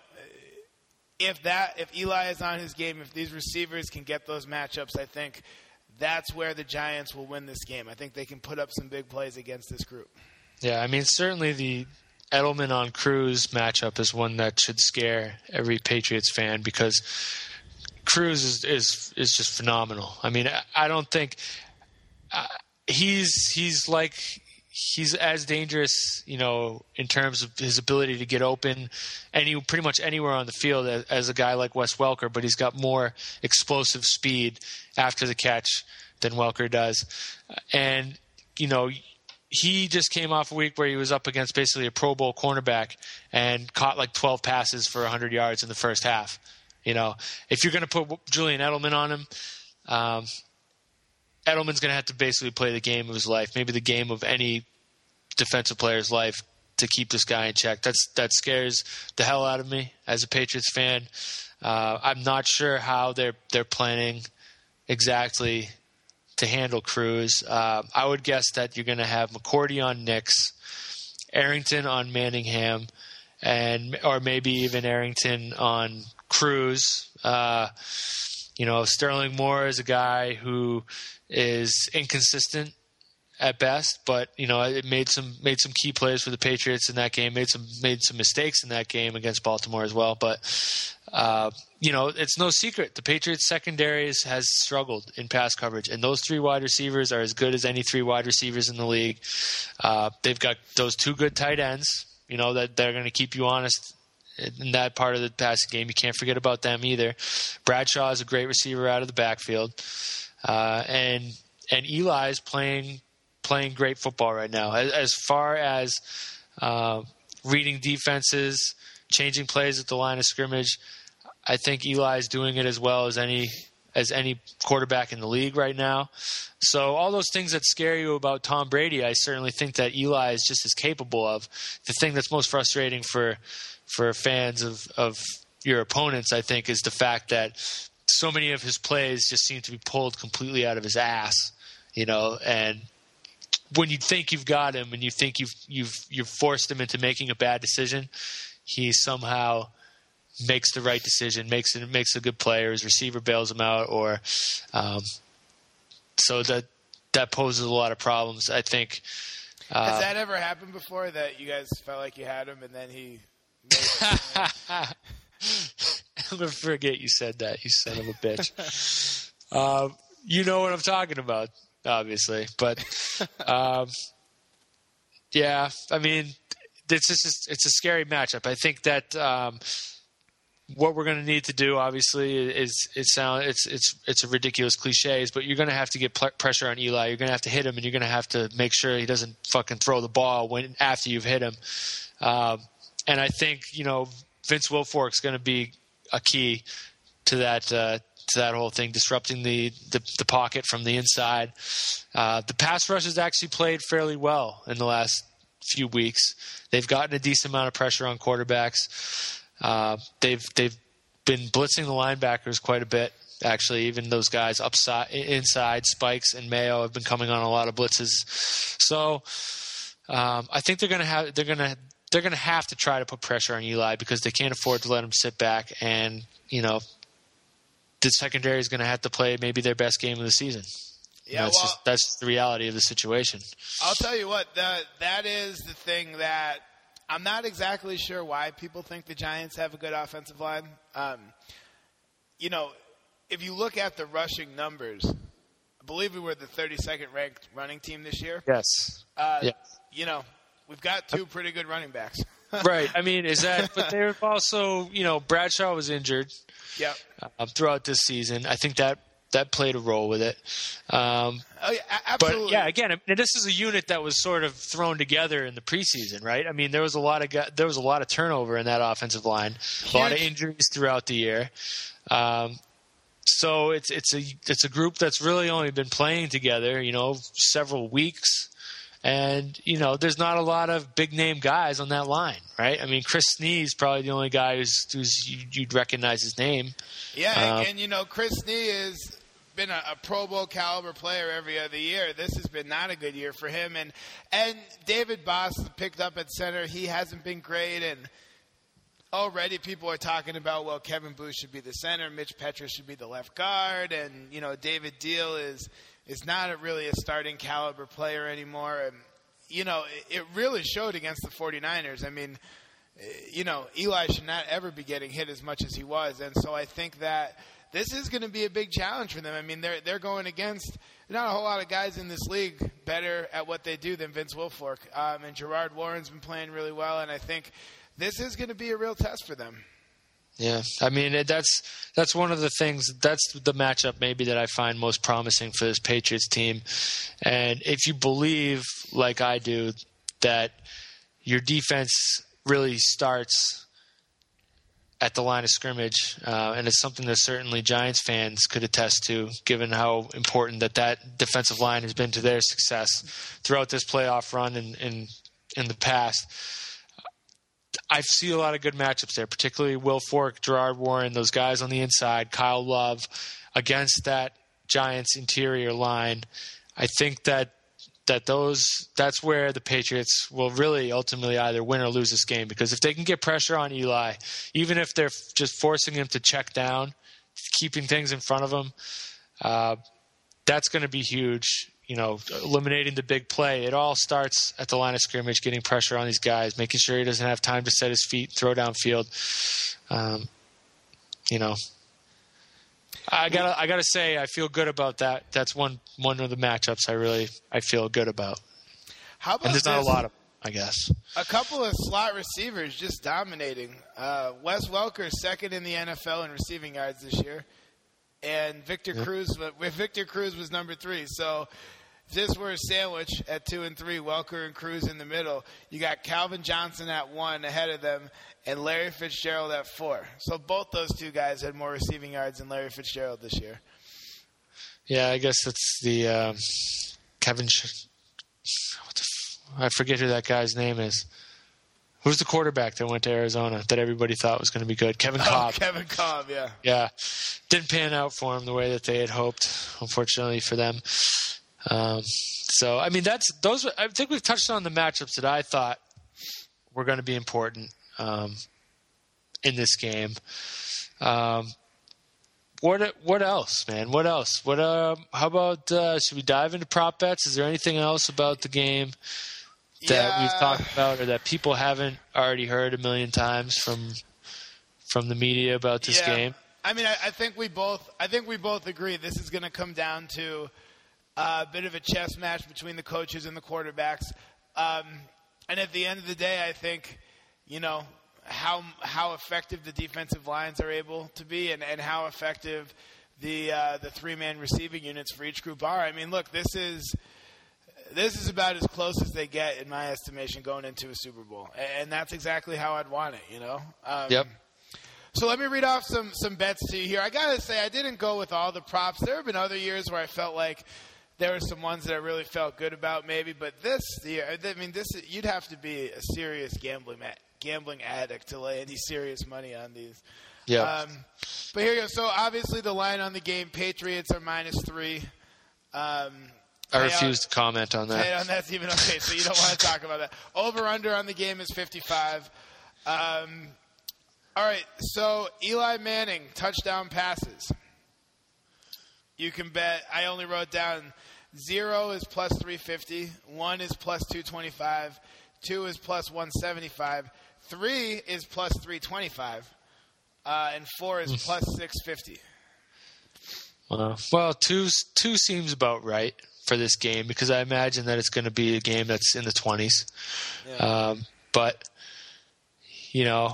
if that, if Eli is on his game, if these receivers can get those matchups, I think that's where the Giants will win this game. I think they can put up some big plays against this group. Yeah, I mean, certainly the Edelman on Cruz matchup is one that should scare every Patriots fan, because Cruz is is, is just phenomenal. I mean, I, I don't think uh, he's he's like he's as dangerous, you know, in terms of his ability to get open any pretty much anywhere on the field as, as a guy like Wes Welker, but he's got more explosive speed after the catch than Welker does, and you know. He just came off a week where he was up against basically a Pro Bowl cornerback and caught like twelve passes for one hundred yards in the first half. You know, if you're going to put Julian Edelman on him, um, Edelman's going to have to basically play the game of his life, maybe the game of any defensive player's life, to keep this guy in check. That's that scares the hell out of me as a Patriots fan. Uh, I'm not sure how they're they're planning exactly to handle Cruz. Uh, I would guess that you're going to have McCourty on Nix, Arrington on Manningham, and or maybe even Arrington on Cruz. Uh, you know, Sterling Moore is a guy who is inconsistent at best, but you know, it made some made some key plays for the Patriots in that game. Made some made some mistakes in that game against Baltimore as well. But uh, you know, it's no secret the Patriots secondaries has struggled in pass coverage, and those three wide receivers are as good as any three wide receivers in the league. Uh, they've got those two good tight ends, you know, that they're going to keep you honest in that part of the passing game. You can't forget about them either. Bradshaw is a great receiver out of the backfield, uh, and and Eli is playing playing great football right now. As, as far as uh, reading defenses, changing plays at the line of scrimmage, I think Eli is doing it as well as any as any quarterback in the league right now. So all those things that scare you about Tom Brady, I certainly think that Eli is just as capable of. The thing that's most frustrating for for fans of, of your opponents, I think, is the fact that so many of his plays just seem to be pulled completely out of his ass, you know, and when you think you've got him and you think you've you've you've forced him into making a bad decision, he somehow makes the right decision, makes it makes a good play, or his receiver bails him out, or um, so that that poses a lot of problems. I think. Uh, Has that ever happened before, that you guys felt like you had him and then he made it? I'm gonna forget you said that, you son of a bitch. uh, you know what I'm talking about, obviously, but um, yeah, I mean, this is it's a scary matchup. I think that. Um, What we're going to need to do, obviously, is it sound it's it's it's a ridiculous cliches, but you're going to have to get pl- pressure on Eli. You're going to have to hit him, and you're going to have to make sure he doesn't fucking throw the ball when after you've hit him. Um, and I think you know Vince Wilfork's going to be a key to that uh, to that whole thing, disrupting the the, the pocket from the inside. Uh, the pass rush has actually played fairly well in the last few weeks. They've gotten a decent amount of pressure on quarterbacks. Uh, they've they've been blitzing the linebackers quite a bit, actually. Even those guys upside, inside, Spikes and Mayo have been coming on a lot of blitzes. So um, I think they're gonna have they're gonna they're gonna have to try to put pressure on Eli because they can't afford to let him sit back. And you know, the secondary is gonna have to play maybe their best game of the season. Yeah, that's well, just that's just the reality of the situation. I'll tell you what, that that is the thing that. I'm not exactly sure why people think the Giants have a good offensive line. Um, you know, if you look at the rushing numbers, I believe we were the thirty-second ranked running team this year. Yes. Uh, yeah. You know, we've got two pretty good running backs. Right. I mean, is that – but they're also – you know, Bradshaw was injured yep. uh, throughout this season. I think that that played a role with it. Um, oh, yeah, absolutely. But, yeah, again, I mean, this is a unit that was sort of thrown together in the preseason, right? I mean, there was a lot of there was a lot of turnover in that offensive line, Huge. a lot of injuries throughout the year. Um, so it's it's a it's a group that's really only been playing together, you know, several weeks. And, you know, there's not a lot of big-name guys on that line, right? I mean, Chris Snee is probably the only guy who's, who's you'd recognize his name. Yeah, um, and, and, you know, Chris Snee has been a, a Pro Bowl caliber player every other year. This has been not a good year for him. And and David Boss picked up at center. He hasn't been great. And already people are talking about, well, Kevin Booth should be the center. Mitch Petrus should be the left guard. And, you know, David Deal is – is not a really a starting caliber player anymore. And, you know, it, it really showed against the 49ers. I mean, you know, Eli should not ever be getting hit as much as he was. And so I think that this is going to be a big challenge for them. I mean, they're they're going against not a whole lot of guys in this league better at what they do than Vince Wilfork. Um, and Gerard Warren's been playing really well. And I think this is going to be a real test for them. Yeah, I mean, that's that's one of the things, that's the matchup maybe that I find most promising for this Patriots team. And if you believe, like I do, that your defense really starts at the line of scrimmage, uh, and it's something that certainly Giants fans could attest to, given how important that that defensive line has been to their success throughout this playoff run and in, in the past. I see a lot of good matchups there, particularly Wilfork, Gerard Warren, those guys on the inside, Kyle Love, against that Giants interior line. I think that that those that's where the Patriots will really ultimately either win or lose this game, because if they can get pressure on Eli, even if they're just forcing him to check down, keeping things in front of him, uh, that's going to be huge. you know, eliminating the big play. It all starts at the line of scrimmage, getting pressure on these guys, making sure he doesn't have time to set his feet, throw downfield. Um, you know, I gotta, I gotta say, I feel good about that. That's one, one of the matchups I really, I feel good about. How about and there's this? not a lot of, I guess. A couple of slot receivers just dominating. Uh, Wes Welker second in the N F L in receiving yards this year, and Victor yep. Cruz. With Victor Cruz was number three. So if this were a sandwich at two and three, Welker and Cruz in the middle. You got Calvin Johnson at one ahead of them, and Larry Fitzgerald at four. So both those two guys had more receiving yards than Larry Fitzgerald this year. Yeah, I guess it's the um, Kevin. Sh- what the f- I forget who that guy's name is. Who's the quarterback that went to Arizona that everybody thought was going to be good? Kevin Cobb. Oh, Kevin Cobb, yeah. Yeah. Didn't pan out for him the way that they had hoped, unfortunately for them. Um, so, I mean, that's those. I think we've touched on the matchups that I thought were going to be important um, in this game. Um, what what else, man? What else? What? Uh, how about uh, should we dive into prop bets? Is there anything else about the game that yeah. we've talked about or that people haven't already heard a million times from from the media about this yeah. game? I mean, I, I think we both. I think we both agree this is going to come down to a bit of a chess match between the coaches and the quarterbacks. Um, and at the end of the day, I think, you know, how how effective the defensive lines are able to be and, and how effective the uh, the three-man receiving units for each group are. I mean, look, this is this is about as close as they get, in my estimation, going into a Super Bowl. And that's exactly how I'd want it, you know? Um, yep. So let me read off some, some bets to you here. I got to say, I didn't go with all the props. There have been other years where I felt like there were some ones that I really felt good about maybe. But this year, I mean, this you'd have to be a serious gambling gambling addict to lay any serious money on these. Yeah. Um, but here you go. So obviously the line on the game, Patriots are minus three. Um, I refuse to comment on that. On that's even okay, so you don't want to talk about that. Over-under on the game is fifty-five. Um, all right, so Eli Manning, touchdown passes. You can bet, I only wrote down zero is plus three fifty, one is plus two twenty-five, two is plus one seventy-five, three is plus three twenty-five, uh, and four is plus six fifty. Uh, well, two, two seems about right for this game because I imagine that it's going to be a game that's in the twenties. Yeah. Um, but, you know,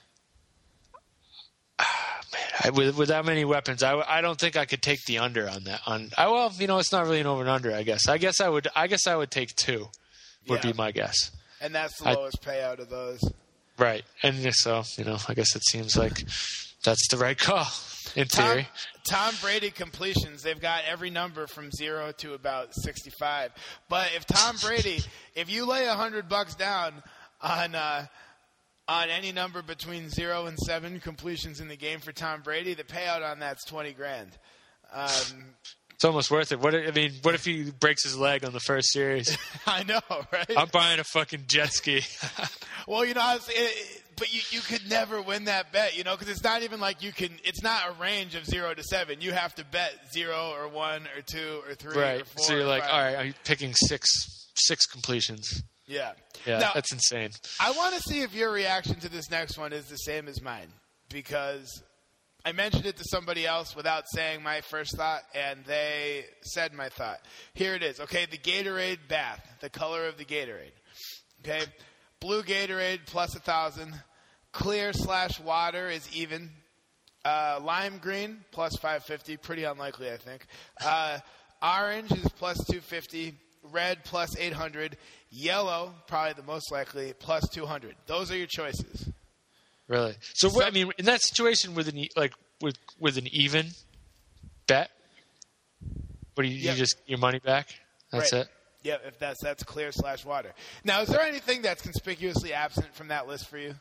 man, I, with, with that many weapons, I, I don't think I could take the under on that. On I, well, you know, it's not really an over and under, I guess. I guess I would I guess I would take two would yeah. be my guess. And that's the lowest I, payout of those. Right. And so, you know, I guess it seems like that's the right call. In theory. Tom, Tom Brady completions, they've got every number from zero to about sixty-five. But if Tom Brady, if you lay a hundred bucks down on uh, on any number between zero and seven completions in the game for Tom Brady, the payout on that's twenty grand. Um, it's almost worth it. What I mean, what if he breaks his leg on the first series? I know, right? I'm buying a fucking jet ski. Well, you know, I was, it, it, but you, you could never win that bet, you know, because it's not even like you can. It's not a range of zero to seven. You have to bet zero or one or two or three right. or four. So you're like, five. all right, I'm picking six six completions. Yeah. Yeah, now, that's insane. I want to see if your reaction to this next one is the same as mine, because I mentioned it to somebody else without saying my first thought, and they said my thought. Here it is. Okay, the Gatorade bath, the color of the Gatorade. Okay, blue Gatorade plus a thousand. Clear slash water is even. Uh, lime green plus five fifty. Pretty unlikely, I think. Uh, orange is plus two fifty. Red plus eight hundred. Yellow, probably the most likely, plus two hundred. Those are your choices. Really? So, so I mean, in that situation with an like with with an even bet, what do you, yep. you just your money back? That's right. it. Yeah, if that's that's clear slash water. Now, is there anything that's conspicuously absent from that list for you?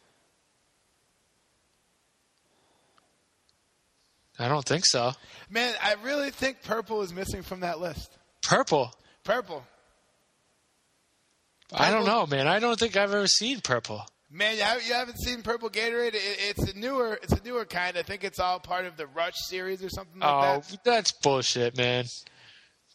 I don't think so. Man, I really think purple is missing from that list. Purple? Purple. purple. I don't know, man. I don't think I've ever seen purple. Man, you haven't, you haven't seen Purple Gatorade? It, it's a newer, it's a newer kind. I think it's all part of the Rush series or something like oh, that. Oh, that's bullshit, man.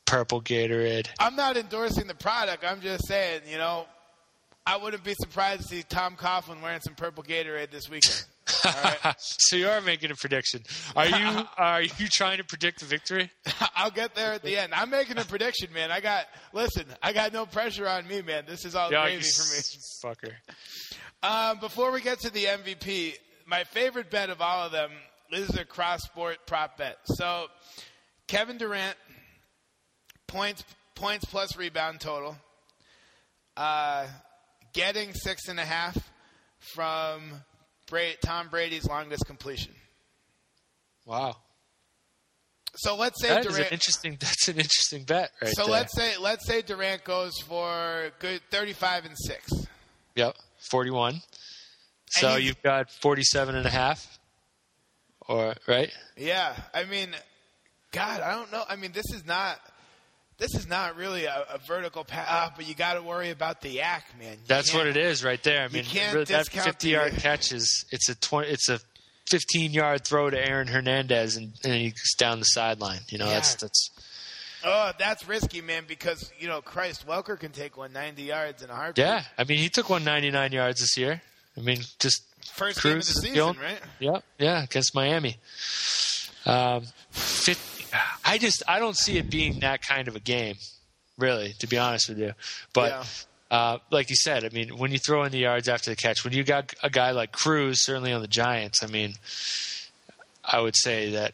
purple Gatorade. I'm not endorsing the product. I'm just saying, you know, I wouldn't be surprised to see Tom Coughlin wearing some purple Gatorade this weekend. All right? So you are making a prediction. Are you are you trying to predict the victory? I'll get there at the end. I'm making a prediction, man. I got listen. I got no pressure on me, man. This is all Yeah, gravy you for me. Fucker. Um, before we get to the M V P, my favorite bet of all of them is a cross-sport prop bet. So, Kevin Durant, points points plus rebound total, uh, getting six and a half from Brady, Tom Brady's longest completion. Wow. So let's say That Durant. is an interesting. That's an interesting bet, right so there. let's say let's say Durant goes for good thirty-five and six. Yep, forty-one. So he's- you've got forty-seven and a half, or right? Yeah, I mean, God, I don't know. I mean, this is not. This is not really a, a vertical path, but you got to worry about the yak, man. You That's can't- what it is right there. I mean, can't really, that discount fifty-yard the- catch is it's a twenty. It's a fifteen-yard throw to Aaron Hernandez, and, and he's down the sideline. You know, Yeah. that's that's. Oh, that's risky, man, because, you know, Christ, Welker can take one ninety yards in a heartbeat. Yeah, I mean, he took one ninety-nine yards this year. I mean, just First game of Cruz the is season, feeling- right? yeah, yeah, against Miami. Um, fifty, I just I don't see it being that kind of a game, really, to be honest with you. But Yeah. uh, like you said, I mean, when you throw in the yards after the catch, when you got a guy like Cruz, certainly on the Giants, I mean, I would say that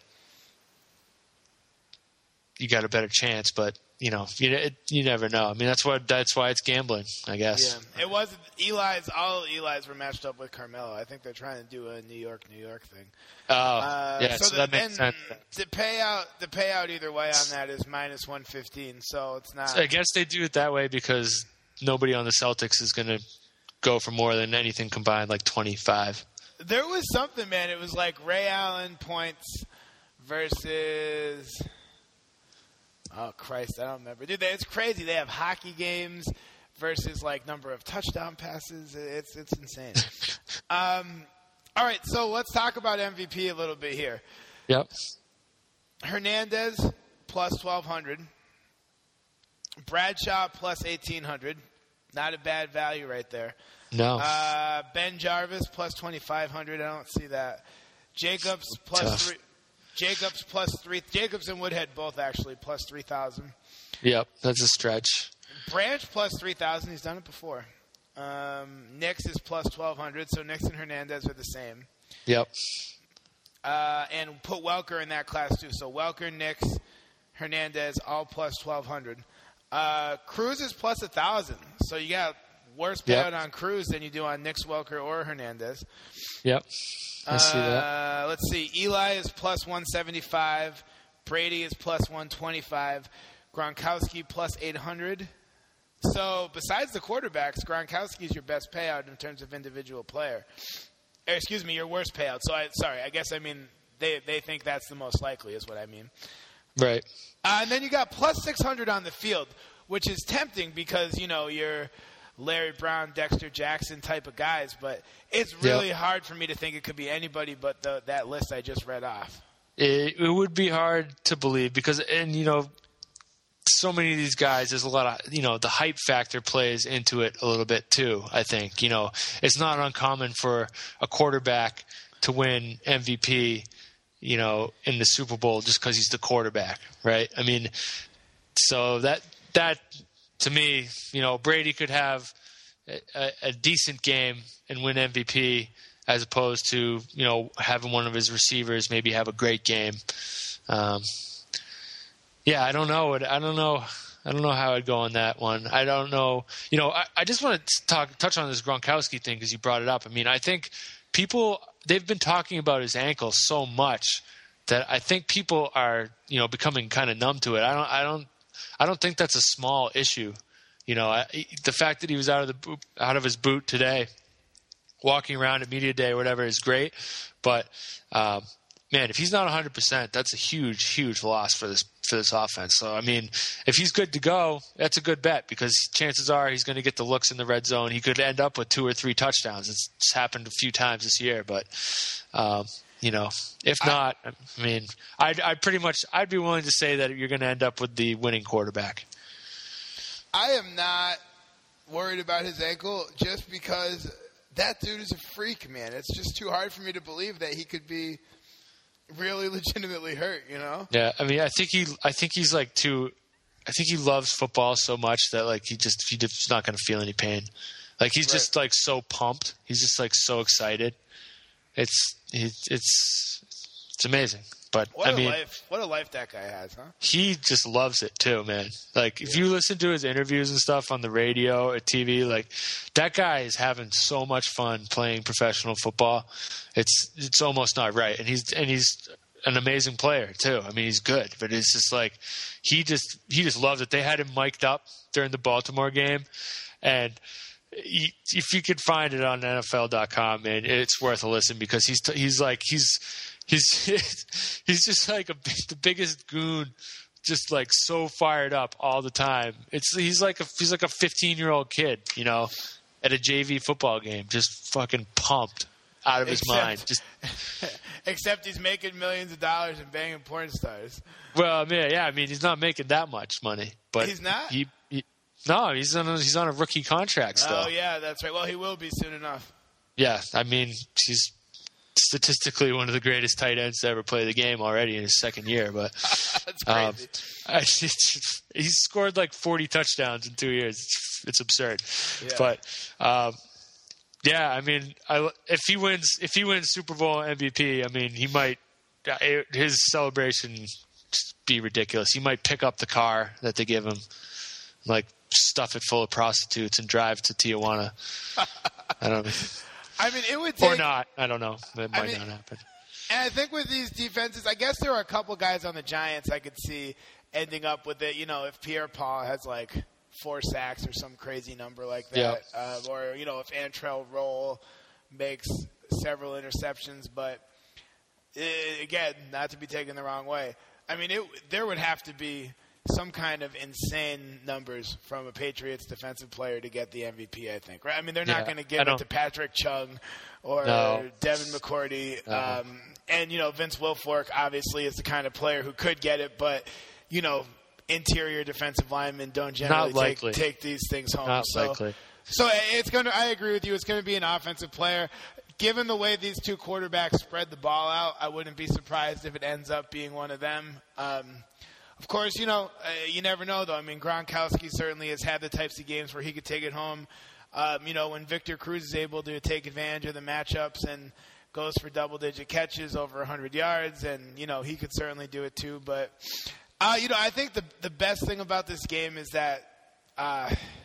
you got a better chance. But you know, you it, you never know. I mean, that's what that's why it's gambling, I guess. Yeah, it was Eli's. All Eli's were matched up with Carmelo. I think they're trying to do a New York, New York thing. Oh, Uh, yeah, so, the, that makes and sense. The payout, the payout either way on that is minus one fifteen. So it's not. I guess they do it that way because nobody on the Celtics is going to go for more than anything combined, like twenty-five. There was something, man. It was like Ray Allen points versus. Oh Christ, I don't remember. Dude, it's crazy. They have hockey games versus like number of touchdown passes. It's it's insane. um, all right, so let's talk about M V P a little bit here. Yep. Hernandez plus twelve hundred. Bradshaw plus eighteen hundred. Not a bad value right there. No. Uh, Ben Jarvis plus twenty-five hundred. I don't see that. Jacobs plus Tough. three. Jacobs plus three. Jacobs and Woodhead both actually plus three thousand. Yep, that's a stretch. Branch plus three thousand. He's done it before. Um, Nix is plus twelve hundred. So Nix and Hernandez are the same. Yep. Uh, and put Welker in that class too. So Welker, Nix, Hernandez, all plus twelve hundred. Uh, Cruz is plus a thousand. So you got worse payout Yep. on Cruz than you do on Nix, Welker, or Hernandez. Yep. I see that. Uh, let's see. Eli is plus one seventy-five. Brady is plus one twenty-five. Gronkowski plus eight hundred. So besides the quarterbacks, Gronkowski is your best payout in terms of individual player. Or, excuse me, your worst payout. So I sorry, I guess I mean they they think that's the most likely is what I mean. Right. Uh, and then you got plus six hundred on the field, which is tempting because, you know, you're Larry Brown, Dexter Jackson type of guys. But it's really Yep. hard for me to think it could be anybody but the, that list I just read off. It, it would be hard to believe because, and you know, so many of these guys, there's a lot of, you know, the hype factor plays into it a little bit too, I think. You know, it's not uncommon for a quarterback to win M V P, you know, in the Super Bowl just because he's the quarterback, right? I mean, so that, that to me, you know, Brady could have a, a decent game and win M V P as opposed to, you know, having one of his receivers maybe have a great game. Um, yeah, I don't know. I don't know. I don't know how I'd go on that one. I don't know. You know, I, I just want to talk touch on this Gronkowski thing because you brought it up. I mean, I think people they've been talking about his ankle so much that I think people are, you know, becoming kind of numb to it. I don't. I don't. I don't think that's a small issue. You know, I, the fact that he was out of the boot, out of his boot today, walking around at media day or whatever is great. But um, man, if he's not one hundred percent, that's a huge, huge loss for this for this offense. So I mean, if he's good to go, that's a good bet because chances are he's going to get the looks in the red zone. He could end up with two or three touchdowns. It's, it's happened a few times this year, but um, you know, if not, I, I mean, I'd, I'd pretty much, I'd be willing to say that you're going to end up with the winning quarterback. I am not worried about his ankle just because that dude is a freak, man. It's just too hard for me to believe that he could be really legitimately hurt, you know? Yeah, I mean, I think he, I think he's like too. I think he loves football so much that like he just he's just not going to feel any pain. Like he's right. just like so pumped. He's just like so excited. It's it's it's, it's amazing. But what I a mean, life! What a life that guy has, huh? He just loves it too, man. Like if yeah. you listen to his interviews and stuff on the radio or T V, like that guy is having so much fun playing professional football. It's it's almost not right, and he's and he's. an amazing player too. I mean, he's good, but it's just like he just he just loves it. They had him mic'd up during the Baltimore game, and he, if you could find it on N F L dot com, man, it's worth a listen because he's he's like he's he's he's just like a, the biggest goon, just like so fired up all the time. It's he's like a he's like a fifteen year old kid, you know, at a J V football game, just fucking pumped out of his except, mind. Just except he's making millions of dollars and banging porn stars. Well, I mean, yeah, I mean, he's not making that much money, but he's not. He, he no, he's on a, he's on a rookie contract still. Oh yeah, that's right. Well, he will be soon enough. Yeah, I mean, he's statistically one of the greatest tight ends to ever play the game already in his second year. But that's crazy. Um, I, he's scored like forty touchdowns in two years. It's, it's absurd. Yeah. But. Um, Yeah, I mean, I, if he wins, if he wins Super Bowl M V P, I mean, he might his celebration be ridiculous. He might pick up the car that they give him, like stuff it full of prostitutes, and drive to Tijuana. I don't know. I mean, it would take, or not. I don't know. It might I mean, not happen. And I think with these defenses, I guess there are a couple guys on the Giants I could see ending up with it. You know, if Pierre-Paul has like four sacks or some crazy number like that. Yeah. Uh, or, you know, if Antrell Roll makes several interceptions. But, it, again, not to be taken the wrong way. I mean, it, there would have to be some kind of insane numbers from a Patriots defensive player to get the M V P, I think. Right? I mean, they're not yeah, going to give it to Patrick Chung or no. Devin McCourty. Uh-huh. Um, and, you know, Vince Wilfork obviously is the kind of player who could get it. But, you know, interior defensive linemen don't generally take, take these things home. Not so, likely. So it's going to. I agree with you. It's going to be an offensive player. Given the way these two quarterbacks spread the ball out, I wouldn't be surprised if it ends up being one of them. Um, of course, you know, uh, you never know, though. I mean, Gronkowski certainly has had the types of games where he could take it home. Um, you know, when Victor Cruz is able to take advantage of the matchups and goes for double-digit catches over one hundred yards, and, you know, he could certainly do it too. But Uh, you know, I think the the best thing about this game is that uh,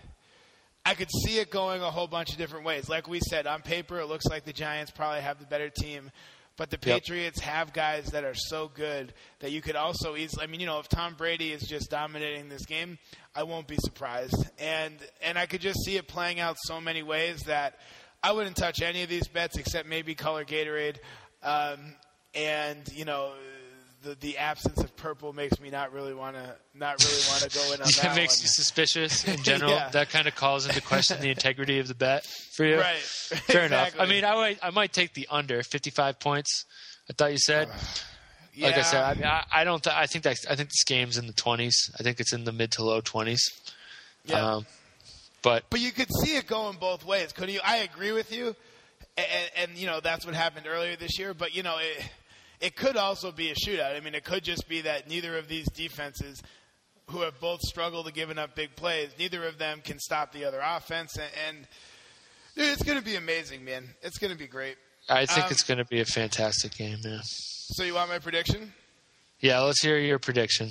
I could see it going a whole bunch of different ways. Like we said, on paper, it looks like the Giants probably have the better team. But the Patriots yep. have guys that are so good that you could also easily – I mean, you know, if Tom Brady is just dominating this game, I won't be surprised. And and I could just see it playing out so many ways that I wouldn't touch any of these bets except maybe Color Gatorade. Um, and, you know – The, the absence of purple makes me not really want to not really want to go in on that. It makes one. you suspicious in general. yeah. That kind of calls into question the integrity of the bet for you. Right. Fair exactly. enough. I mean, I might, I might take the under fifty-five points. I thought you said. Uh, yeah. Like I said, I mean, I, I don't. Th- I think that I think this game's in the twenties. I think it's in the mid to low twenties. Yeah. Um, but but you could see it going both ways, couldn't you? I agree with you, and, and you know that's what happened earlier this year. But you know it. It could also be a shootout. I mean, it could just be that neither of these defenses, who have both struggled to giving up big plays, neither of them can stop the other offense. And, and dude, it's going to be amazing, man. It's going to be great. I think um, it's going to be a fantastic game, yeah. So you want my prediction? Yeah, let's hear your prediction.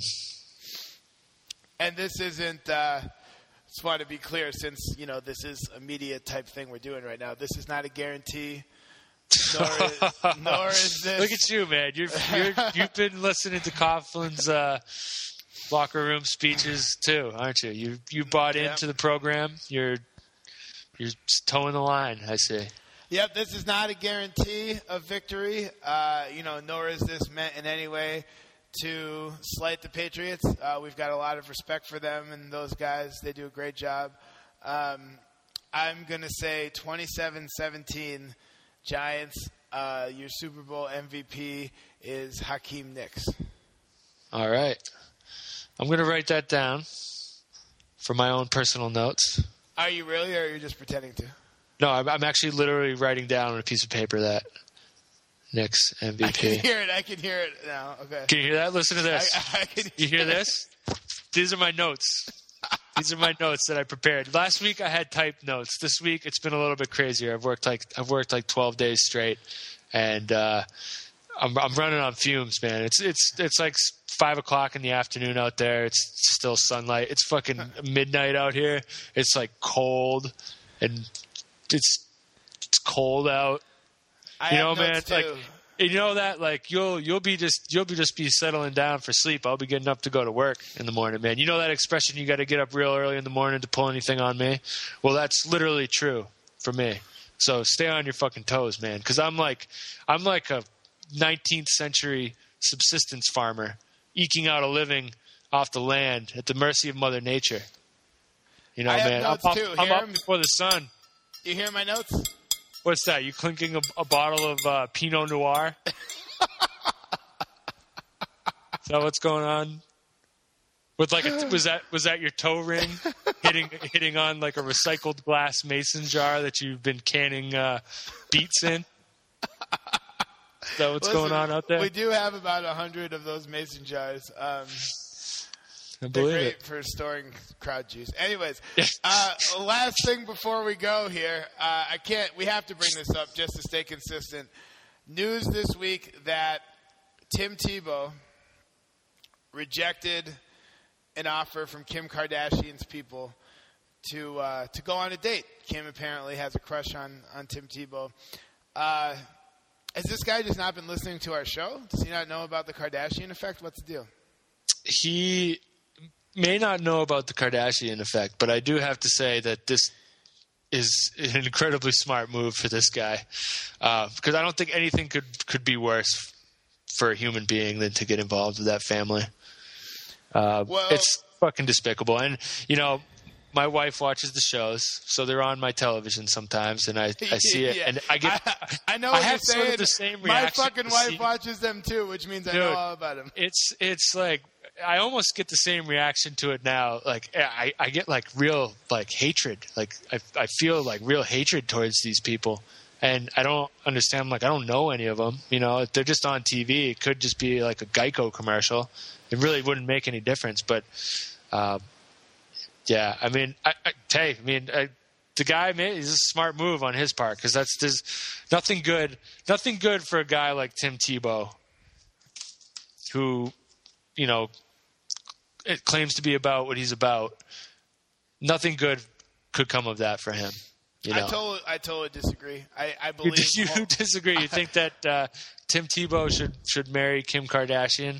And this isn't uh, – just want to be clear since, you know, this is a media type thing we're doing right now. This is not a guarantee. Nor is, nor is this. Look at you, man. You're, you're, you've been listening to Coughlin's uh, locker room speeches too, aren't you? You you bought yep. into the program. You're you're towing the line, I see. Yep, this is not a guarantee of victory. Uh, you know, nor is this meant in any way to slight the Patriots. Uh, we've got a lot of respect for them and those guys. They do a great job. Um, I'm going to say twenty-seven seventeen Giants. uh, your Super Bowl M V P is Hakeem Nicks. All right. I'm going to write that down for my own personal notes. Are you really, or are you just pretending to? No, I'm, I'm actually literally writing down on a piece of paper that Nicks M V P. I can hear it. I can hear it now. Okay. Can you hear that? Listen to this. I, I can you hear this? These are my notes. These are my notes that I prepared. Last week I had typed notes. This week it's been a little bit crazier. I've worked like I've worked like twelve days straight, and uh, I'm I'm running on fumes, man. It's it's it's like five o'clock in the afternoon out there. It's still sunlight. It's fucking midnight out here. It's like cold, and it's it's cold out. I you know, have man. notes Like, too. you know that, like you'll you'll be just you'll be just be settling down for sleep. I'll be getting up to go to work in the morning, man. You know that expression, you got to get up real early in the morning to pull anything on me. Well, that's literally true for me. So stay on your fucking toes, man, because I'm like I'm like a nineteenth century subsistence farmer eking out a living off the land at the mercy of Mother Nature. You know, I have man. notes I'm up, too. I'm Hear up 'em? before the sun. You hear my notes? What's that? You clinking a, a bottle of uh, Pinot Noir? Is that what's going on? With like a, was that was that your toe ring hitting hitting on like a recycled glass mason jar that you've been canning uh, beets in? Is that what's Listen, going on out there? We do have about a hundred of those mason jars. Um, I they're believe great it. for storing crowd juice. Anyways, uh, last thing before we go here, uh, I can't. We have to bring this up just to stay consistent. News this week that Tim Tebow rejected an offer from Kim Kardashian's people to uh, to go on a date. Kim apparently has a crush on on Tim Tebow. Uh, has this guy just not been listening to our show? Does he not know about the Kardashian effect? What's the deal? He may not know about the Kardashian effect, but I do have to say that this is an incredibly smart move for this guy, uh, because I don't think anything could could be worse for a human being than to get involved with that family. Uh, Well- it's fucking despicable. And, you know, my wife watches the shows, so they're on my television sometimes, and I, I see it, Yeah. and I get I, I know I what have you're sort saying. of the same My reaction fucking to wife see- watches them too, which means I know Dude, all about them. It's it's like I almost get the same reaction to it now. Like I, I get like real like hatred. Like I I feel like real hatred towards these people, and I don't understand. Like I don't know any of them. You know, if they're just on T V, it could just be like a Geico commercial. It really wouldn't make any difference. But uh, yeah, I mean, I, I, hey, I mean. I, The guy made is a smart move on his part, because that's there's nothing good, nothing good for a guy like Tim Tebow, who, you know, it claims to be about what he's about. Nothing good could come of that for him. You know? I totally, I totally disagree. I, I You, believe you whole- disagree? You think that uh, Tim Tebow should should marry Kim Kardashian?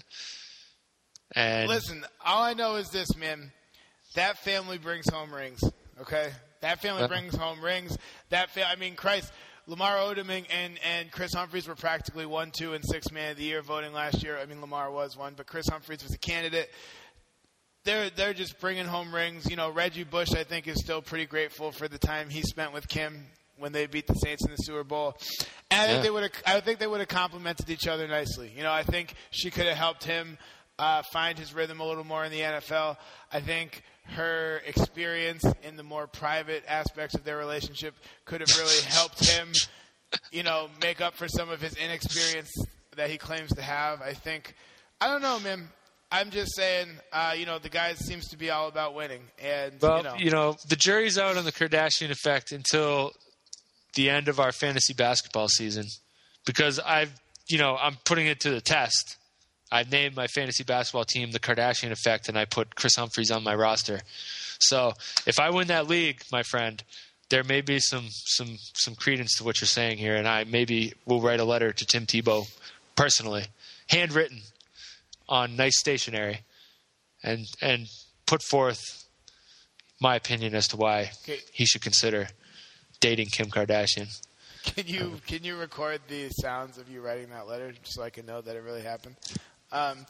And Listen, all I know is this, man. That family brings home rings. Okay, that family Uh-huh. brings home rings. That fa- I mean, Christ, Lamar Odom and, and and Chris Humphries were practically one, two, and six man of the year voting last year. I mean, Lamar was one, but Chris Humphries was a candidate. They're they're just bringing home rings. You know, Reggie Bush, I think, is still pretty grateful for the time he spent with Kim when they beat the Saints in the Super Bowl. And I think Yeah. they would have I think they would have complemented each other nicely. You know, I think she could have helped him uh, find his rhythm a little more in the N F L. I think her experience in the more private aspects of their relationship could have really helped him, you know, make up for some of his inexperience that he claims to have. I think, I don't know, man. I'm just saying, uh, you know, the guy seems to be all about winning. And, well, you know. you know, the jury's out on the Kardashian effect until the end of our fantasy basketball season, because I've, you know, I'm putting it to the test. I've named my fantasy basketball team the Kardashian effect, and I put Chris Humphries on my roster. So if I win that league, my friend, there may be some some some credence to what you're saying here, and I maybe will write a letter to Tim Tebow personally, handwritten on nice stationery, and and put forth my opinion as to why Okay. he should consider dating Kim Kardashian. Can you can you record the sounds of you writing that letter just so I can know that it really happened? Um,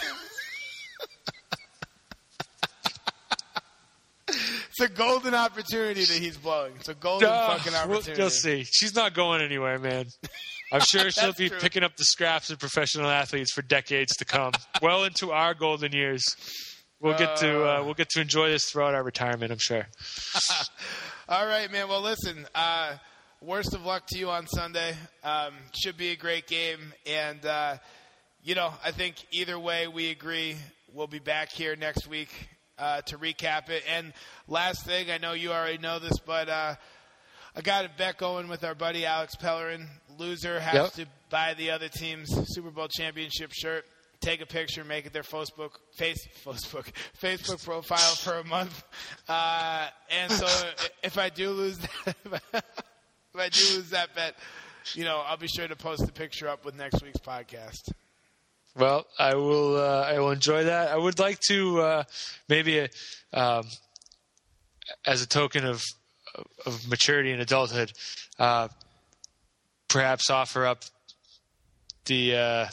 it's a golden opportunity that he's blowing. It's a golden Uh, fucking we'll- opportunity. you'll see. She's not going anywhere, man. I'm sure she'll be true. picking up the scraps of professional athletes for decades to come, well into our golden years. We'll get to uh, we'll get to enjoy this throughout our retirement, I'm sure. All right, man. Well, listen. Uh, worst of luck to you on Sunday. Um, should be a great game, and uh, you know, I think either way, we agree. We'll be back here next week uh, to recap it. And last thing, I know you already know this, but uh, I got a bet going with our buddy Alex Pellerin. Loser has yep. to buy the other team's Super Bowl championship shirt. Take a picture, make it their Facebook, face, Facebook, Facebook profile for a month. Uh, and so if I do lose that, if I do lose that bet, you know, I'll be sure to post the picture up with next week's podcast. Well, I will. Uh, I will enjoy that. I would like to uh, maybe, a, um, as a token of of maturity and adulthood, uh, perhaps offer up the. Uh,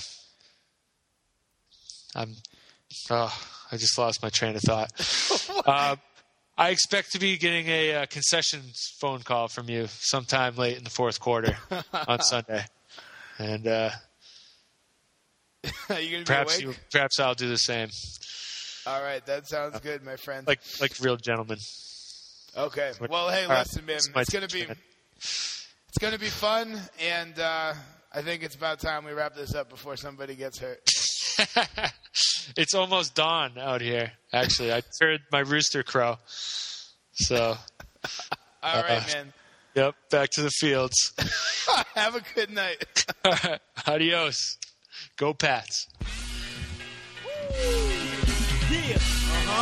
I'm. Oh, I just lost my train of thought. uh, I expect to be getting a, uh concessions phone call from you sometime late in the fourth quarter on Sunday, and uh, Are you gonna perhaps be awake? you, perhaps I'll do the same. All right, that sounds good, my friend. Like like real gentlemen. Okay. Well, hey, right. listen, man. It's my It's gonna be turn. it's gonna be fun, and uh, I think it's about time we wrap this up before somebody gets hurt. It's almost dawn out here. Actually, I heard my rooster crow. So, All right, uh, man. Yep, back to the fields. Have a good night. Adios. Go Pats. Yeah, uh-huh.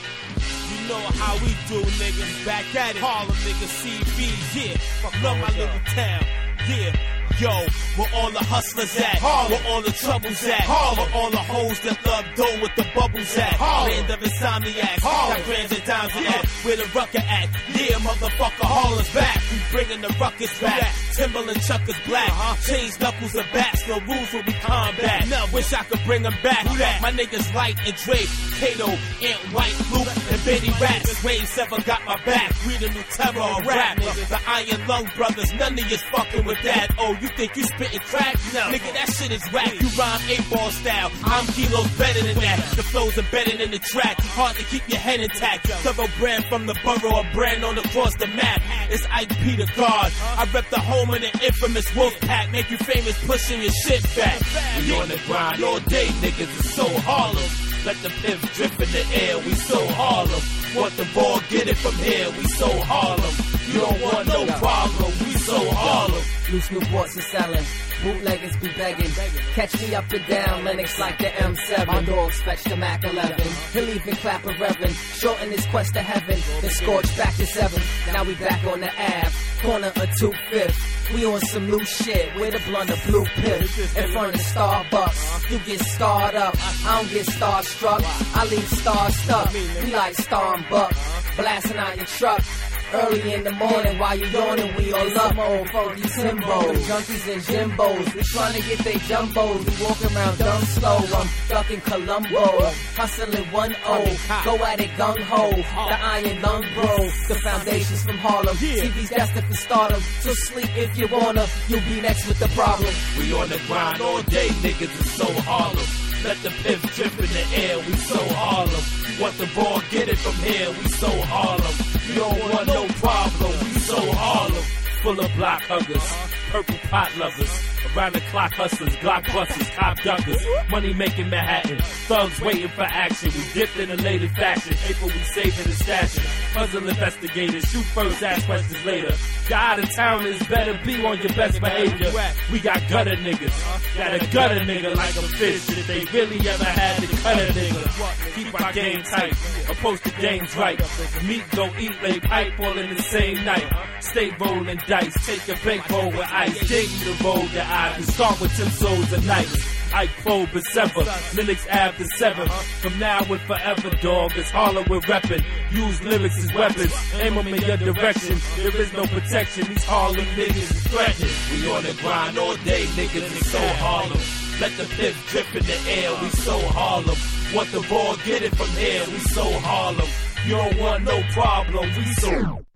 You know how we do, niggas. Back at it. Harlem niggas, C V, yeah. Fuck love my little town, yeah. Yo, where all the hustlers at? Harlem. Where all the troubles at? Harlem. Where all the hoes that love dough with the bubbles at? Harlem. Land of insomniacs. Harlem. Got grams and dimes at. Where the rucker at? Yeah, motherfucker, Harlem's back. We bringing the ruckus back. Timberland chuckers black. Uh-huh. Chains, knuckles, and bats. No rules will we combat. No. Wish I could bring them back. My niggas Light and Drake, Kato, Ant White, Luke, and Benny Rats. Wave seven got my back. We the new terror of rap. The Iron Lung brothers, none of yous fucking with that. Oh, you think you spittin' crack? No. Nigga, that shit is whack. You rhyme eight-ball style. I'm kilos better than that. The flows embedded in the track. Hard to keep your head intact. Thorough brand from the borough, a brand on across the map. It's Ike Peter God. I rep the home of the infamous Wolf Pack. Make you famous pushing your shit back. We on the grind all day, niggas. It's so Harlem. Let the pimps drip in the air. We so Harlem. Want the ball, get it from here. We so Harlem. You don't want no problem. We so Harlem. Loose Newports are selling, bootleggers be begging. Catch me up and down, Lennox like the M seven. My dogs fetch the Mac eleven. He'll even clap a reverend, shorten his quest to heaven. Then scorch back to seven. Now we back on the Ave, corner of two-fifth. We on some new shit, with a blunt of blue pip. In front of Starbucks, you get scarred up. I don't get starstruck, I leave stars stuck. We like Star and Buck, blasting out your truck. Early in the morning while you yawning, we all up. Old funky Timbos, junkies and Jimbos. We tryna get they jumbos. We walk around dumb slow. I'm ducking Columbo, hustling one oh. Go at it gung ho. The Iron Lung Bro, the foundations from Harlem. T V's destined for stardom. So sleep if you wanna. You'll be next with the problem. We on the grind all day, niggas. It's so Harlem. Let the pimps drip in the air. We so Harlem. Want the ball, get it from here. We so Harlem. You don't want no problem. We so Harlem. Full of block huggers, purple pot lovers, around the clock hustlers, Glock busters, cop duckers, money making Manhattan, thugs waiting for action. We dipped in a later fashion, paper we saving and stashing. Puzzle investigators, shoot first, ask questions later. God of town is better, be on your best behavior. We got gutter niggas, got a gutter nigga like a fish. If they really ever had to cut a nigga, keep our game tight, approach the games right. Meat don't eat, lay pipe all in the same night. Stay rolling dice, take a bankroll with ice. Dig you to roll the eye, and start with Tim Souls and Nights. Ike Pro, Besever, Linux Ave the seven. From now and forever, dog, it's Harlem we're reppin'. Use lyrics as weapons, aim them in your direction. There is no protection, these Harlem niggas is threatened. We on the grind all day, niggas, it's so Harlem. Let the pimp drip in the air, we so Harlem. Want the ball, get it from here, we so Harlem. You don't want no problem, we so